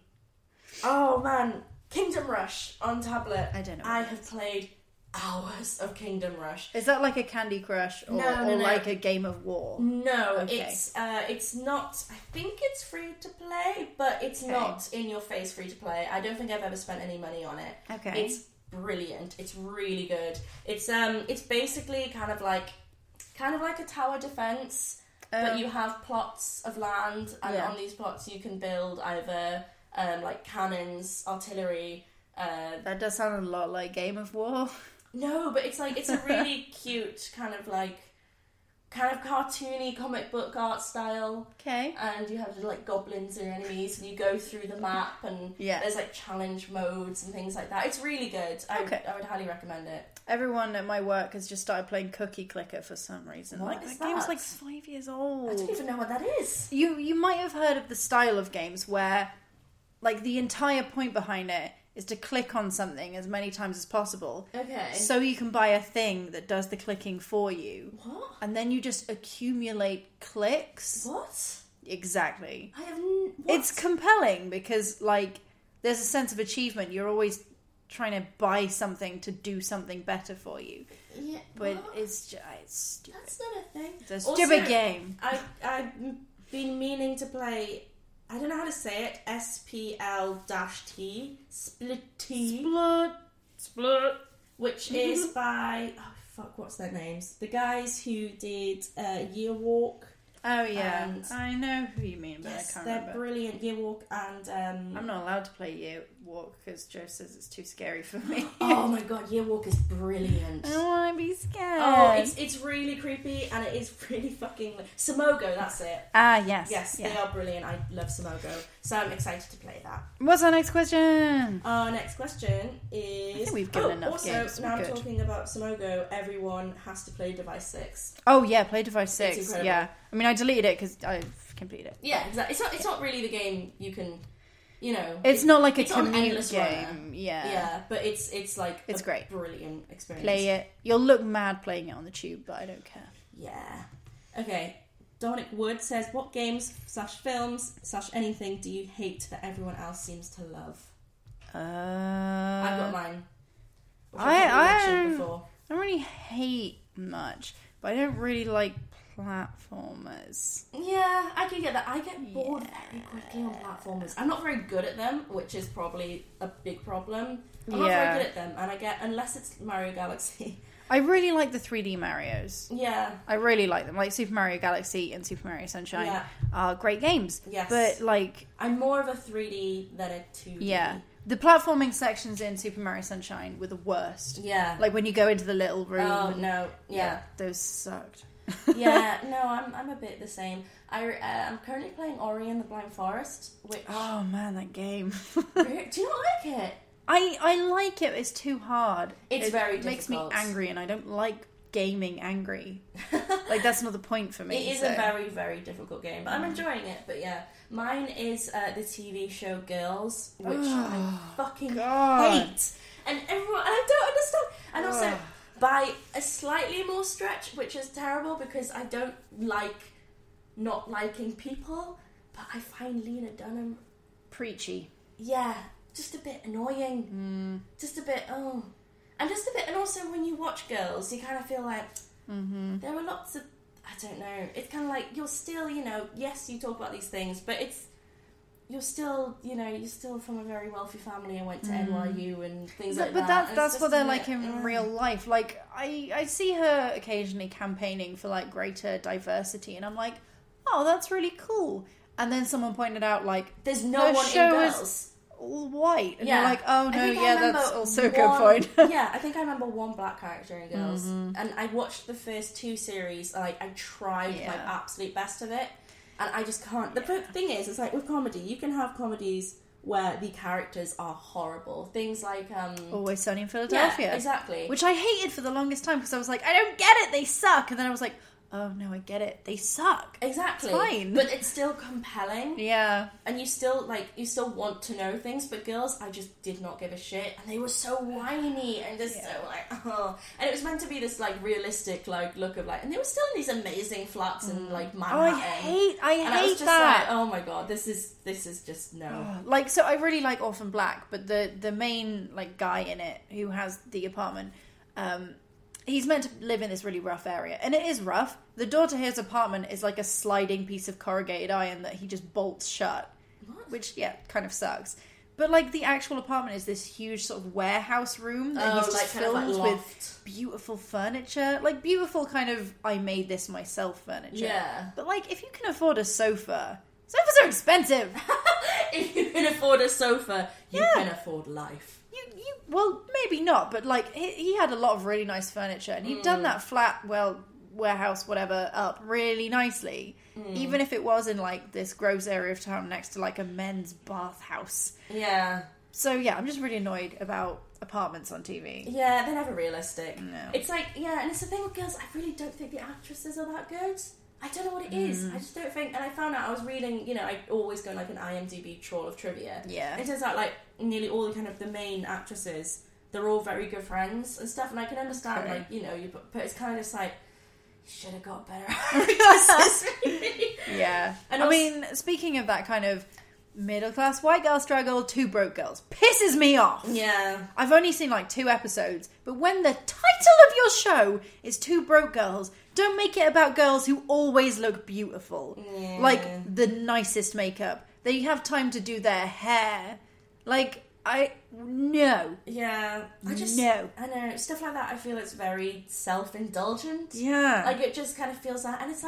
oh man, Kingdom Rush on tablet. I don't know what I that have is. played hours of Kingdom Rush. Is that like a Candy Crush or, No, no, or no. like a Game of War? No, Okay. it's uh, it's not. I think it's free to play, but it's Okay. not in your face free to play. I don't think I've ever spent any money on it. Okay. It's brilliant. It's really good. It's um, it's basically kind of like, kind of like a tower defense, but Um, you have plots of land, and Yeah. on these plots you can build either um, like cannons, artillery. Uh, That does sound a lot like Game of War. no, but it's like it's a really cute kind of like kind of cartoony comic book art style. Okay. And you have like goblins and enemies, and you go through the map, and Yeah. there's like challenge modes and things like that. It's really good. I, Okay. I would highly recommend it. Everyone at my work has just started playing Cookie Clicker for some reason. What like is that game's that? like five years I old. don't even know what that is. You you might have heard of the style of games where, like, the entire point behind it is to click on something as many times as possible, Okay. so you can buy a thing that does the clicking for you, What? and then you just accumulate clicks. What? Exactly. I have. N- what? It's compelling because, like, there's a sense of achievement. You're always trying to buy something to do something better for you, yeah, but what? it's just it's stupid. That's not a thing. It's a Also, stupid game. I I've been meaning to play. I don't know how to say it. S P L T Split T. Split, split. Which is by oh fuck, what's their names? The guys who did uh, Year Walk Oh yeah, And I know who you mean, but yes, I can't they're remember. brilliant. Yearwalk and um, I'm not allowed to play Year Walk because Joe says it's too scary for me. oh my god, Yearwalk is brilliant. I don't want to be scared. Oh, it's it's really creepy and it is really fucking Samogo. That's it. Ah, yes, Yes, yeah. they are brilliant. I love Samogo, so I'm excited to play that. What's our next question? Our next question is. I think we've given oh, enough also, games. We're now I'm good. talking about Samogo. Everyone has to play Device Six. Oh yeah, play Device Six. incredible. Yeah, I mean I deleted it because I've completed it. Yeah, exactly. It's not. It's not really the game you can. You know, It's not like a it's not an commute endless game. runner. Yeah. Yeah, but it's it's like It's a great. brilliant experience. Play it. You'll look mad playing it on the tube, but I don't care. Yeah. Okay. Dominic Wood says, "What games slash films slash anything do you hate that everyone else seems to love?" Uh, I've got mine. Which I- I've probably I- mentioned before. I don't really hate much, but I don't really like platformers. Yeah, I can get that. I get bored very quickly on platformers. I'm not very good at them, which is probably a big problem. I'm not Yeah. very good at them, and I get unless it's Mario Galaxy. I really like the three D Marios. Yeah. I really like them. Like Super Mario Galaxy and Super Mario Sunshine Yeah. are great games. Yes. But like, I'm more of a three D than a two D. yeah, the platforming sections in Super Mario Sunshine were the worst. Yeah. Like when you go into the little room. Oh and- no. Yeah. those sucked. Yeah. No, I'm I'm a bit the same. I uh, I'm currently playing Ori and the Blind Forest, which Oh man, that game. do you not like it? I I like it. It's too hard. It's it very makes me difficult. angry, and I don't like gaming angry. Like that's not the point for me. It is so. a very, very difficult game, but I'm enjoying it. But yeah, mine is uh, the T V show Girls, which I fucking God. hate, and everyone, and I don't understand. And also, Ugh. by a slightly more stretch, which is terrible because I don't like not liking people, but I find Lena Dunham, preachy. yeah, just a bit annoying, just a bit oh, and just a bit, and also when you watch Girls, you kind of feel like. Mm-hmm. There are lots of, I don't know, it's kind of like you're still, you know, yes, you talk about these things, but it's, you're still, you know, you're still from a very wealthy family and went to N Y U and things But, like but that. that's and that's it's what just they're a like bit, in uh, real life. Like I I see her occasionally campaigning for like greater diversity, and I'm like, oh, that's really cool. And then someone pointed out like There's no the one in show is Girls. all white, and Yeah. you're like, oh I no, think I yeah, remember that's also a one- good point. Yeah, I think I remember one black character in Girls, and I watched the first two series. Like I tried my Yeah. absolute best of it, and I just can't. The p- thing is, it's like with comedy, you can have comedies where the characters are horrible. Things like um, Always Sunny in Philadelphia, yeah, exactly. which I hated for the longest time because I was like, I don't get it, they suck, and then I was like, oh no, I get it, they suck. Exactly. It's fine. But it's still compelling. Yeah. And you still, like, you still want to know things. But Girls, I just did not give a shit. And they were so whiny and just so, like, oh. And it was meant to be this, like, realistic, like, look of, like... And they were still in these amazing flats in, like, Oh, Manhattan. I hate, I And I was hate just that. like, oh my god, this is, this is just, no. Like, so I really like Orphan Black, but the the main like guy in it who has the apartment, um, he's meant to live in this really rough area, and it is rough. The door to his apartment is like a sliding piece of corrugated iron that he just bolts shut, What? which yeah, kind of sucks. But like the actual apartment is this huge sort of warehouse room that Oh, he's just like, kind of filled like with loft. beautiful furniture, like beautiful kind of I made this myself furniture. Yeah. But like if you can afford a sofa, sofas are expensive. If you can afford a sofa, you Yeah. can afford life. You, you, well, maybe not, but like he, he had a lot of really nice furniture, and he'd Mm. done that flat, well, warehouse, whatever, up really nicely, Mm. even if it was in like this gross area of town next to like a men's bathhouse. Yeah. So yeah, I'm just really annoyed about apartments on T V. Yeah, they're never realistic. No. It's like, yeah, and it's the thing with Girls, I really don't think the actresses are that good. I don't know what it is. Mm. I just don't think, and I found out, I was reading, you know, I always go on like an I M D B trawl of trivia. Yeah. It turns out like nearly all the kind of the main actresses, they're all very good friends and stuff, and I can understand, Okay. like, you know, you, but it's kind of just like, you should have got better actresses, really. Yeah. And I also- mean, speaking of that kind of middle class white girl struggle, two broke girls pisses me off. Yeah. I've only seen like two episodes, but when the title of your show is Two Broke Girls, don't make it about girls who always look beautiful. Yeah. Like the nicest makeup. They have time to do their hair. Like, I. No. Yeah. I just, No. I know, stuff like that, I feel it's very self-indulgent. Yeah. Like, it just kind of feels that, and it's like,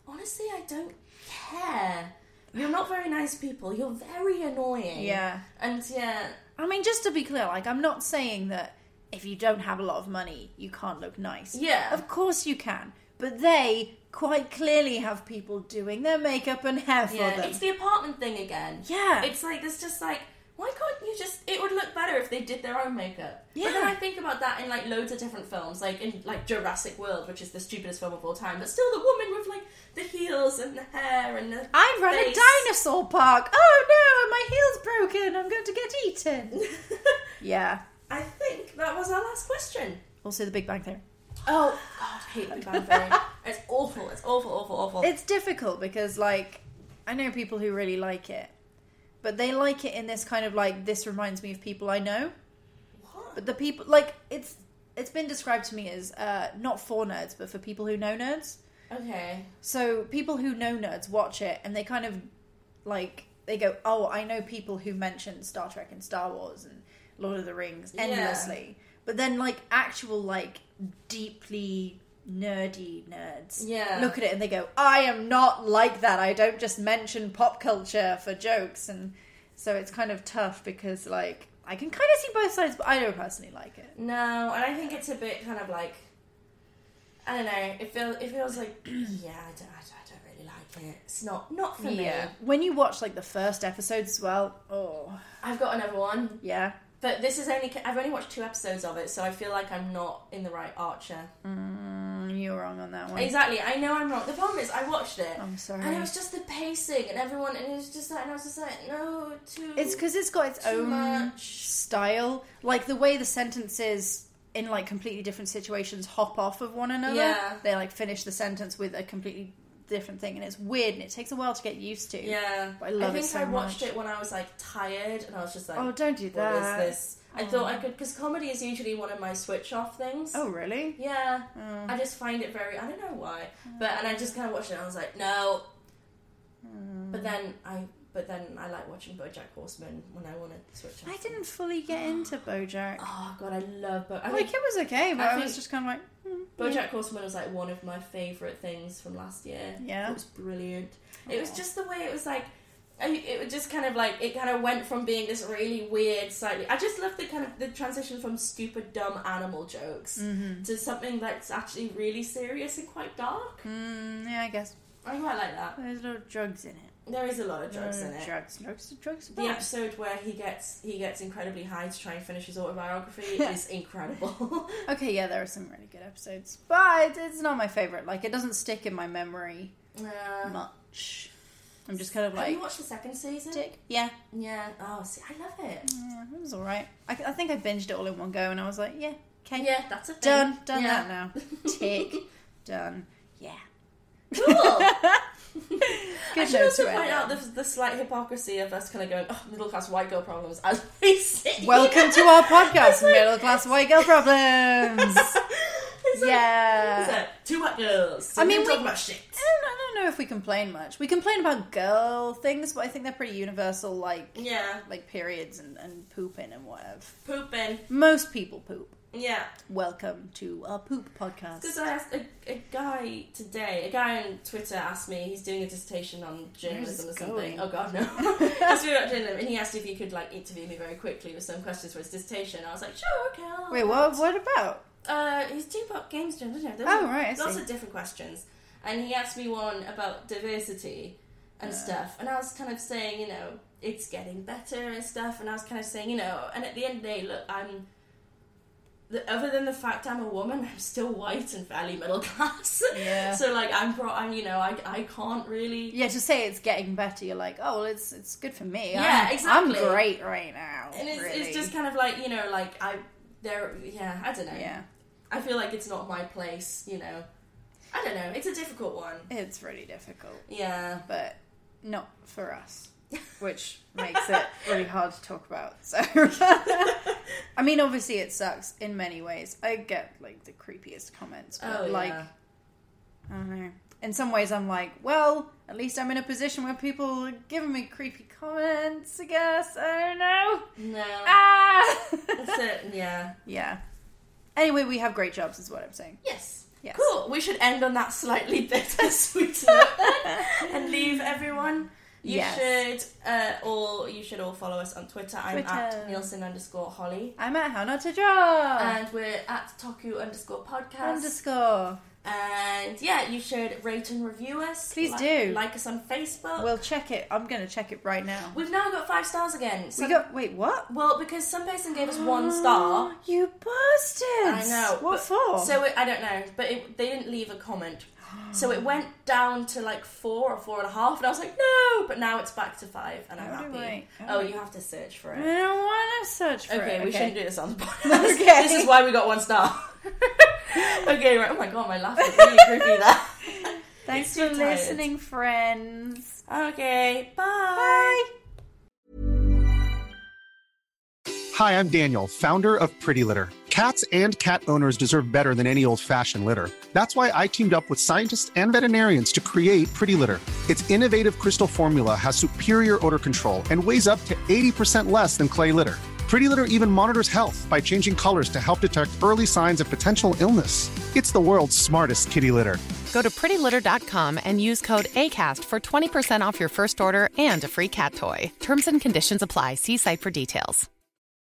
honestly, I don't care. You're not very nice people. You're very annoying. Yeah. And yeah. I mean, just to be clear, like, I'm not saying that if you don't have a lot of money, you can't look nice. Yeah. Of course you can. But they quite clearly have people doing their makeup and hair for Yeah, them. it's the apartment thing again. Yeah. It's like, there's just like, why can't you just, it would look better if they did their own makeup. Yeah. But then I think about that in like loads of different films, like in like Jurassic World, which is the stupidest film of all time, but still the woman with like the heels and the hair and the I run face. a dinosaur park. Oh no, my heel's broken. I'm going to get eaten. Yeah. I think that was our last question. Also, The Big Bang Theory. Oh, God, I hate Big Bang Theory. It's awful, it's awful, awful, awful. It's difficult because, like, I know people who really like it, but they like it in this kind of like, this reminds me of people I know. What? But the people, like, it's it's been described to me as uh, not for nerds, but for people who know nerds. Okay. So people who know nerds watch it and they kind of, like, they go, oh, I know people who mention Star Trek and Star Wars and Lord of the Rings endlessly. Yeah. But then, like, actual, like, deeply nerdy nerds yeah. look at it and they go, I am not like that. I don't just mention pop culture for jokes. And so it's kind of tough because, like, I can kind of see both sides, but I don't personally like it. No, and I think it's a bit kind of like, I don't know, it feels, it feels like, yeah, I don't, I don't, I don't really like it. It's not, not for Yeah. me. When you watch, like, the first episodes as well, oh. I've got another one. Yeah. But this is only, I've only watched two episodes of it, so I feel like I'm not in the right Archer. Mm, you're wrong on that one. Exactly, I know I'm wrong. The problem is, I watched it. I'm sorry. And it was just the pacing and everyone, and it was just like, and I was just like, no, too. It's because it's got its too own much. style. Like, the way the sentences in, like, completely different situations hop off of one another. Yeah. They, like, finish the sentence with a completely different thing, and it's weird, and it takes a while to get used to. Yeah. But I love I think it so I watched much. it when I was, like, tired, and I was just like, Oh, don't do that. what is this? I thought I could, because comedy is usually one of my switch-off things. Oh, really? Yeah. Oh. I just find it very, I don't know why. But, and I just kind of watched it and I was like, no. Mm. But then I, but then I like watching BoJack Horseman when I want to switch off. I didn't fully get into BoJack. Oh god, I love Bo. I like, think it was okay, but I I, think was just kind of like... Mm, BoJack yeah. Horseman was like one of my favourite things from last year. Yeah. It was brilliant. It was Aw. just the way it was like, I, it was just kind of like, it kind of went from being this really weird, slightly, I just love the kind of, the transition from stupid, dumb animal jokes Mm-hmm. to something that's actually really serious and quite dark. Mm, yeah, I guess. I quite like that. There's a lot of drugs in it. There is a lot of drugs Uh, in it. Drugs, drugs, drugs. are The bad. episode where he gets he gets incredibly high to try and finish his autobiography is incredible. Okay, yeah, there are some really good episodes, but it's not my favourite. Like, it doesn't stick in my memory Yeah. much. I'm just kind of Have like... you watched the second season? Tick. Yeah. Yeah. Oh, see, I love it. Yeah, it was alright. I, I think I binged it all in one go, and I was like, yeah, okay. Yeah, that's a thing. Done. Done Yeah. that now. Tick. Done. Yeah. Cool. Good I should note also to end point out on. the, the slight hypocrisy of us kind of going, oh, middle class white girl problems as we sit. Welcome to our podcast, Middle Class White Girl Problems. It's like, Yeah. it's like, two white girls. So I mean, we're we- talking about shit. I don't, I don't know if we complain much. We complain about girl things, but I think they're pretty universal, like Yeah. like periods and, and pooping and whatever. Pooping. Most people poop. Yeah. Welcome to our poop podcast. Because I asked a, a guy today, a guy on Twitter asked me, he's doing a dissertation on journalism or Where's it something. going? Oh god, no. Asked me about journalism, and he asked if he could like interview me very quickly with some questions for his dissertation. I was like, sure, okay. I'll Wait, what? What about? Uh, he's doing about games journalism. There's Oh, a- right, I Lots see. of different questions. And he asked me one about diversity and Yeah. stuff. And I was kind of saying, you know, it's getting better and stuff. And I was kind of saying, you know, and at the end of the day, look, I'm... The, other than the fact I'm a woman, I'm still white and fairly middle class. Yeah. So, like, I'm, pro- I'm you know, I, I can't really... Yeah, to say it's getting better, you're like, oh, well, it's it's good for me. Yeah, I'm, exactly. I'm great right now. And it's, really. it's just kind of like, you know, like, I... There, yeah, I don't know. Yeah, I feel like it's not my place, you know. I don't know. It's a difficult one. it's really difficult, Yeah. but not for us, which makes it really hard to talk about. So, I mean, obviously it sucks in many ways. I get, like, the creepiest comments, but, Oh, like, yeah. I don't know. In some ways, I'm like, well, at least I'm in a position where people are giving me creepy comments, I guess. I don't know. No. Ah! That's it, yeah. Yeah. Anyway, we have great jobs, is what I'm saying. Yes. Yes. Cool. We should end on that slightly bittersweet note. You Yes. should uh, all you should all follow us on Twitter. I'm Twitter. at Nielsen underscore Holly. I'm at How Not to Draw. And we're at Toku underscore podcast. Underscore. And yeah, you should rate and review us. Please Like- do. Like us on Facebook. We'll check it. I'm going to check it right now. We've now got five stars again. We Some- got... Wait, what? Well, because some person gave us one star. You bastards. I know. What but- for? So it, I don't know, but it, they didn't leave a comment. So it went down to like four or four and a half, and I was like, no! But now it's back to five, and I'm How do happy. I- how oh, do you have to search for I it. don't want to search for Okay, it. we shouldn't do this on the podcast. Okay. This is why we got one star. Okay, right. Oh my god, my laugh was really creepy there. Thanks It's too for tired. listening, friends. Okay, bye. Bye. Hi, I'm Daniel, founder of Pretty Litter. Cats and cat owners deserve better than any old-fashioned litter. That's why I teamed up with scientists and veterinarians to create Pretty Litter. Its innovative crystal formula has superior odor control and weighs up to eighty percent less than clay litter. Pretty Litter even monitors health by changing colors to help detect early signs of potential illness. It's the world's smartest kitty litter. Go to pretty litter dot com and use code ACAST for twenty percent off your first order and a free cat toy. Terms and conditions apply. See site for details.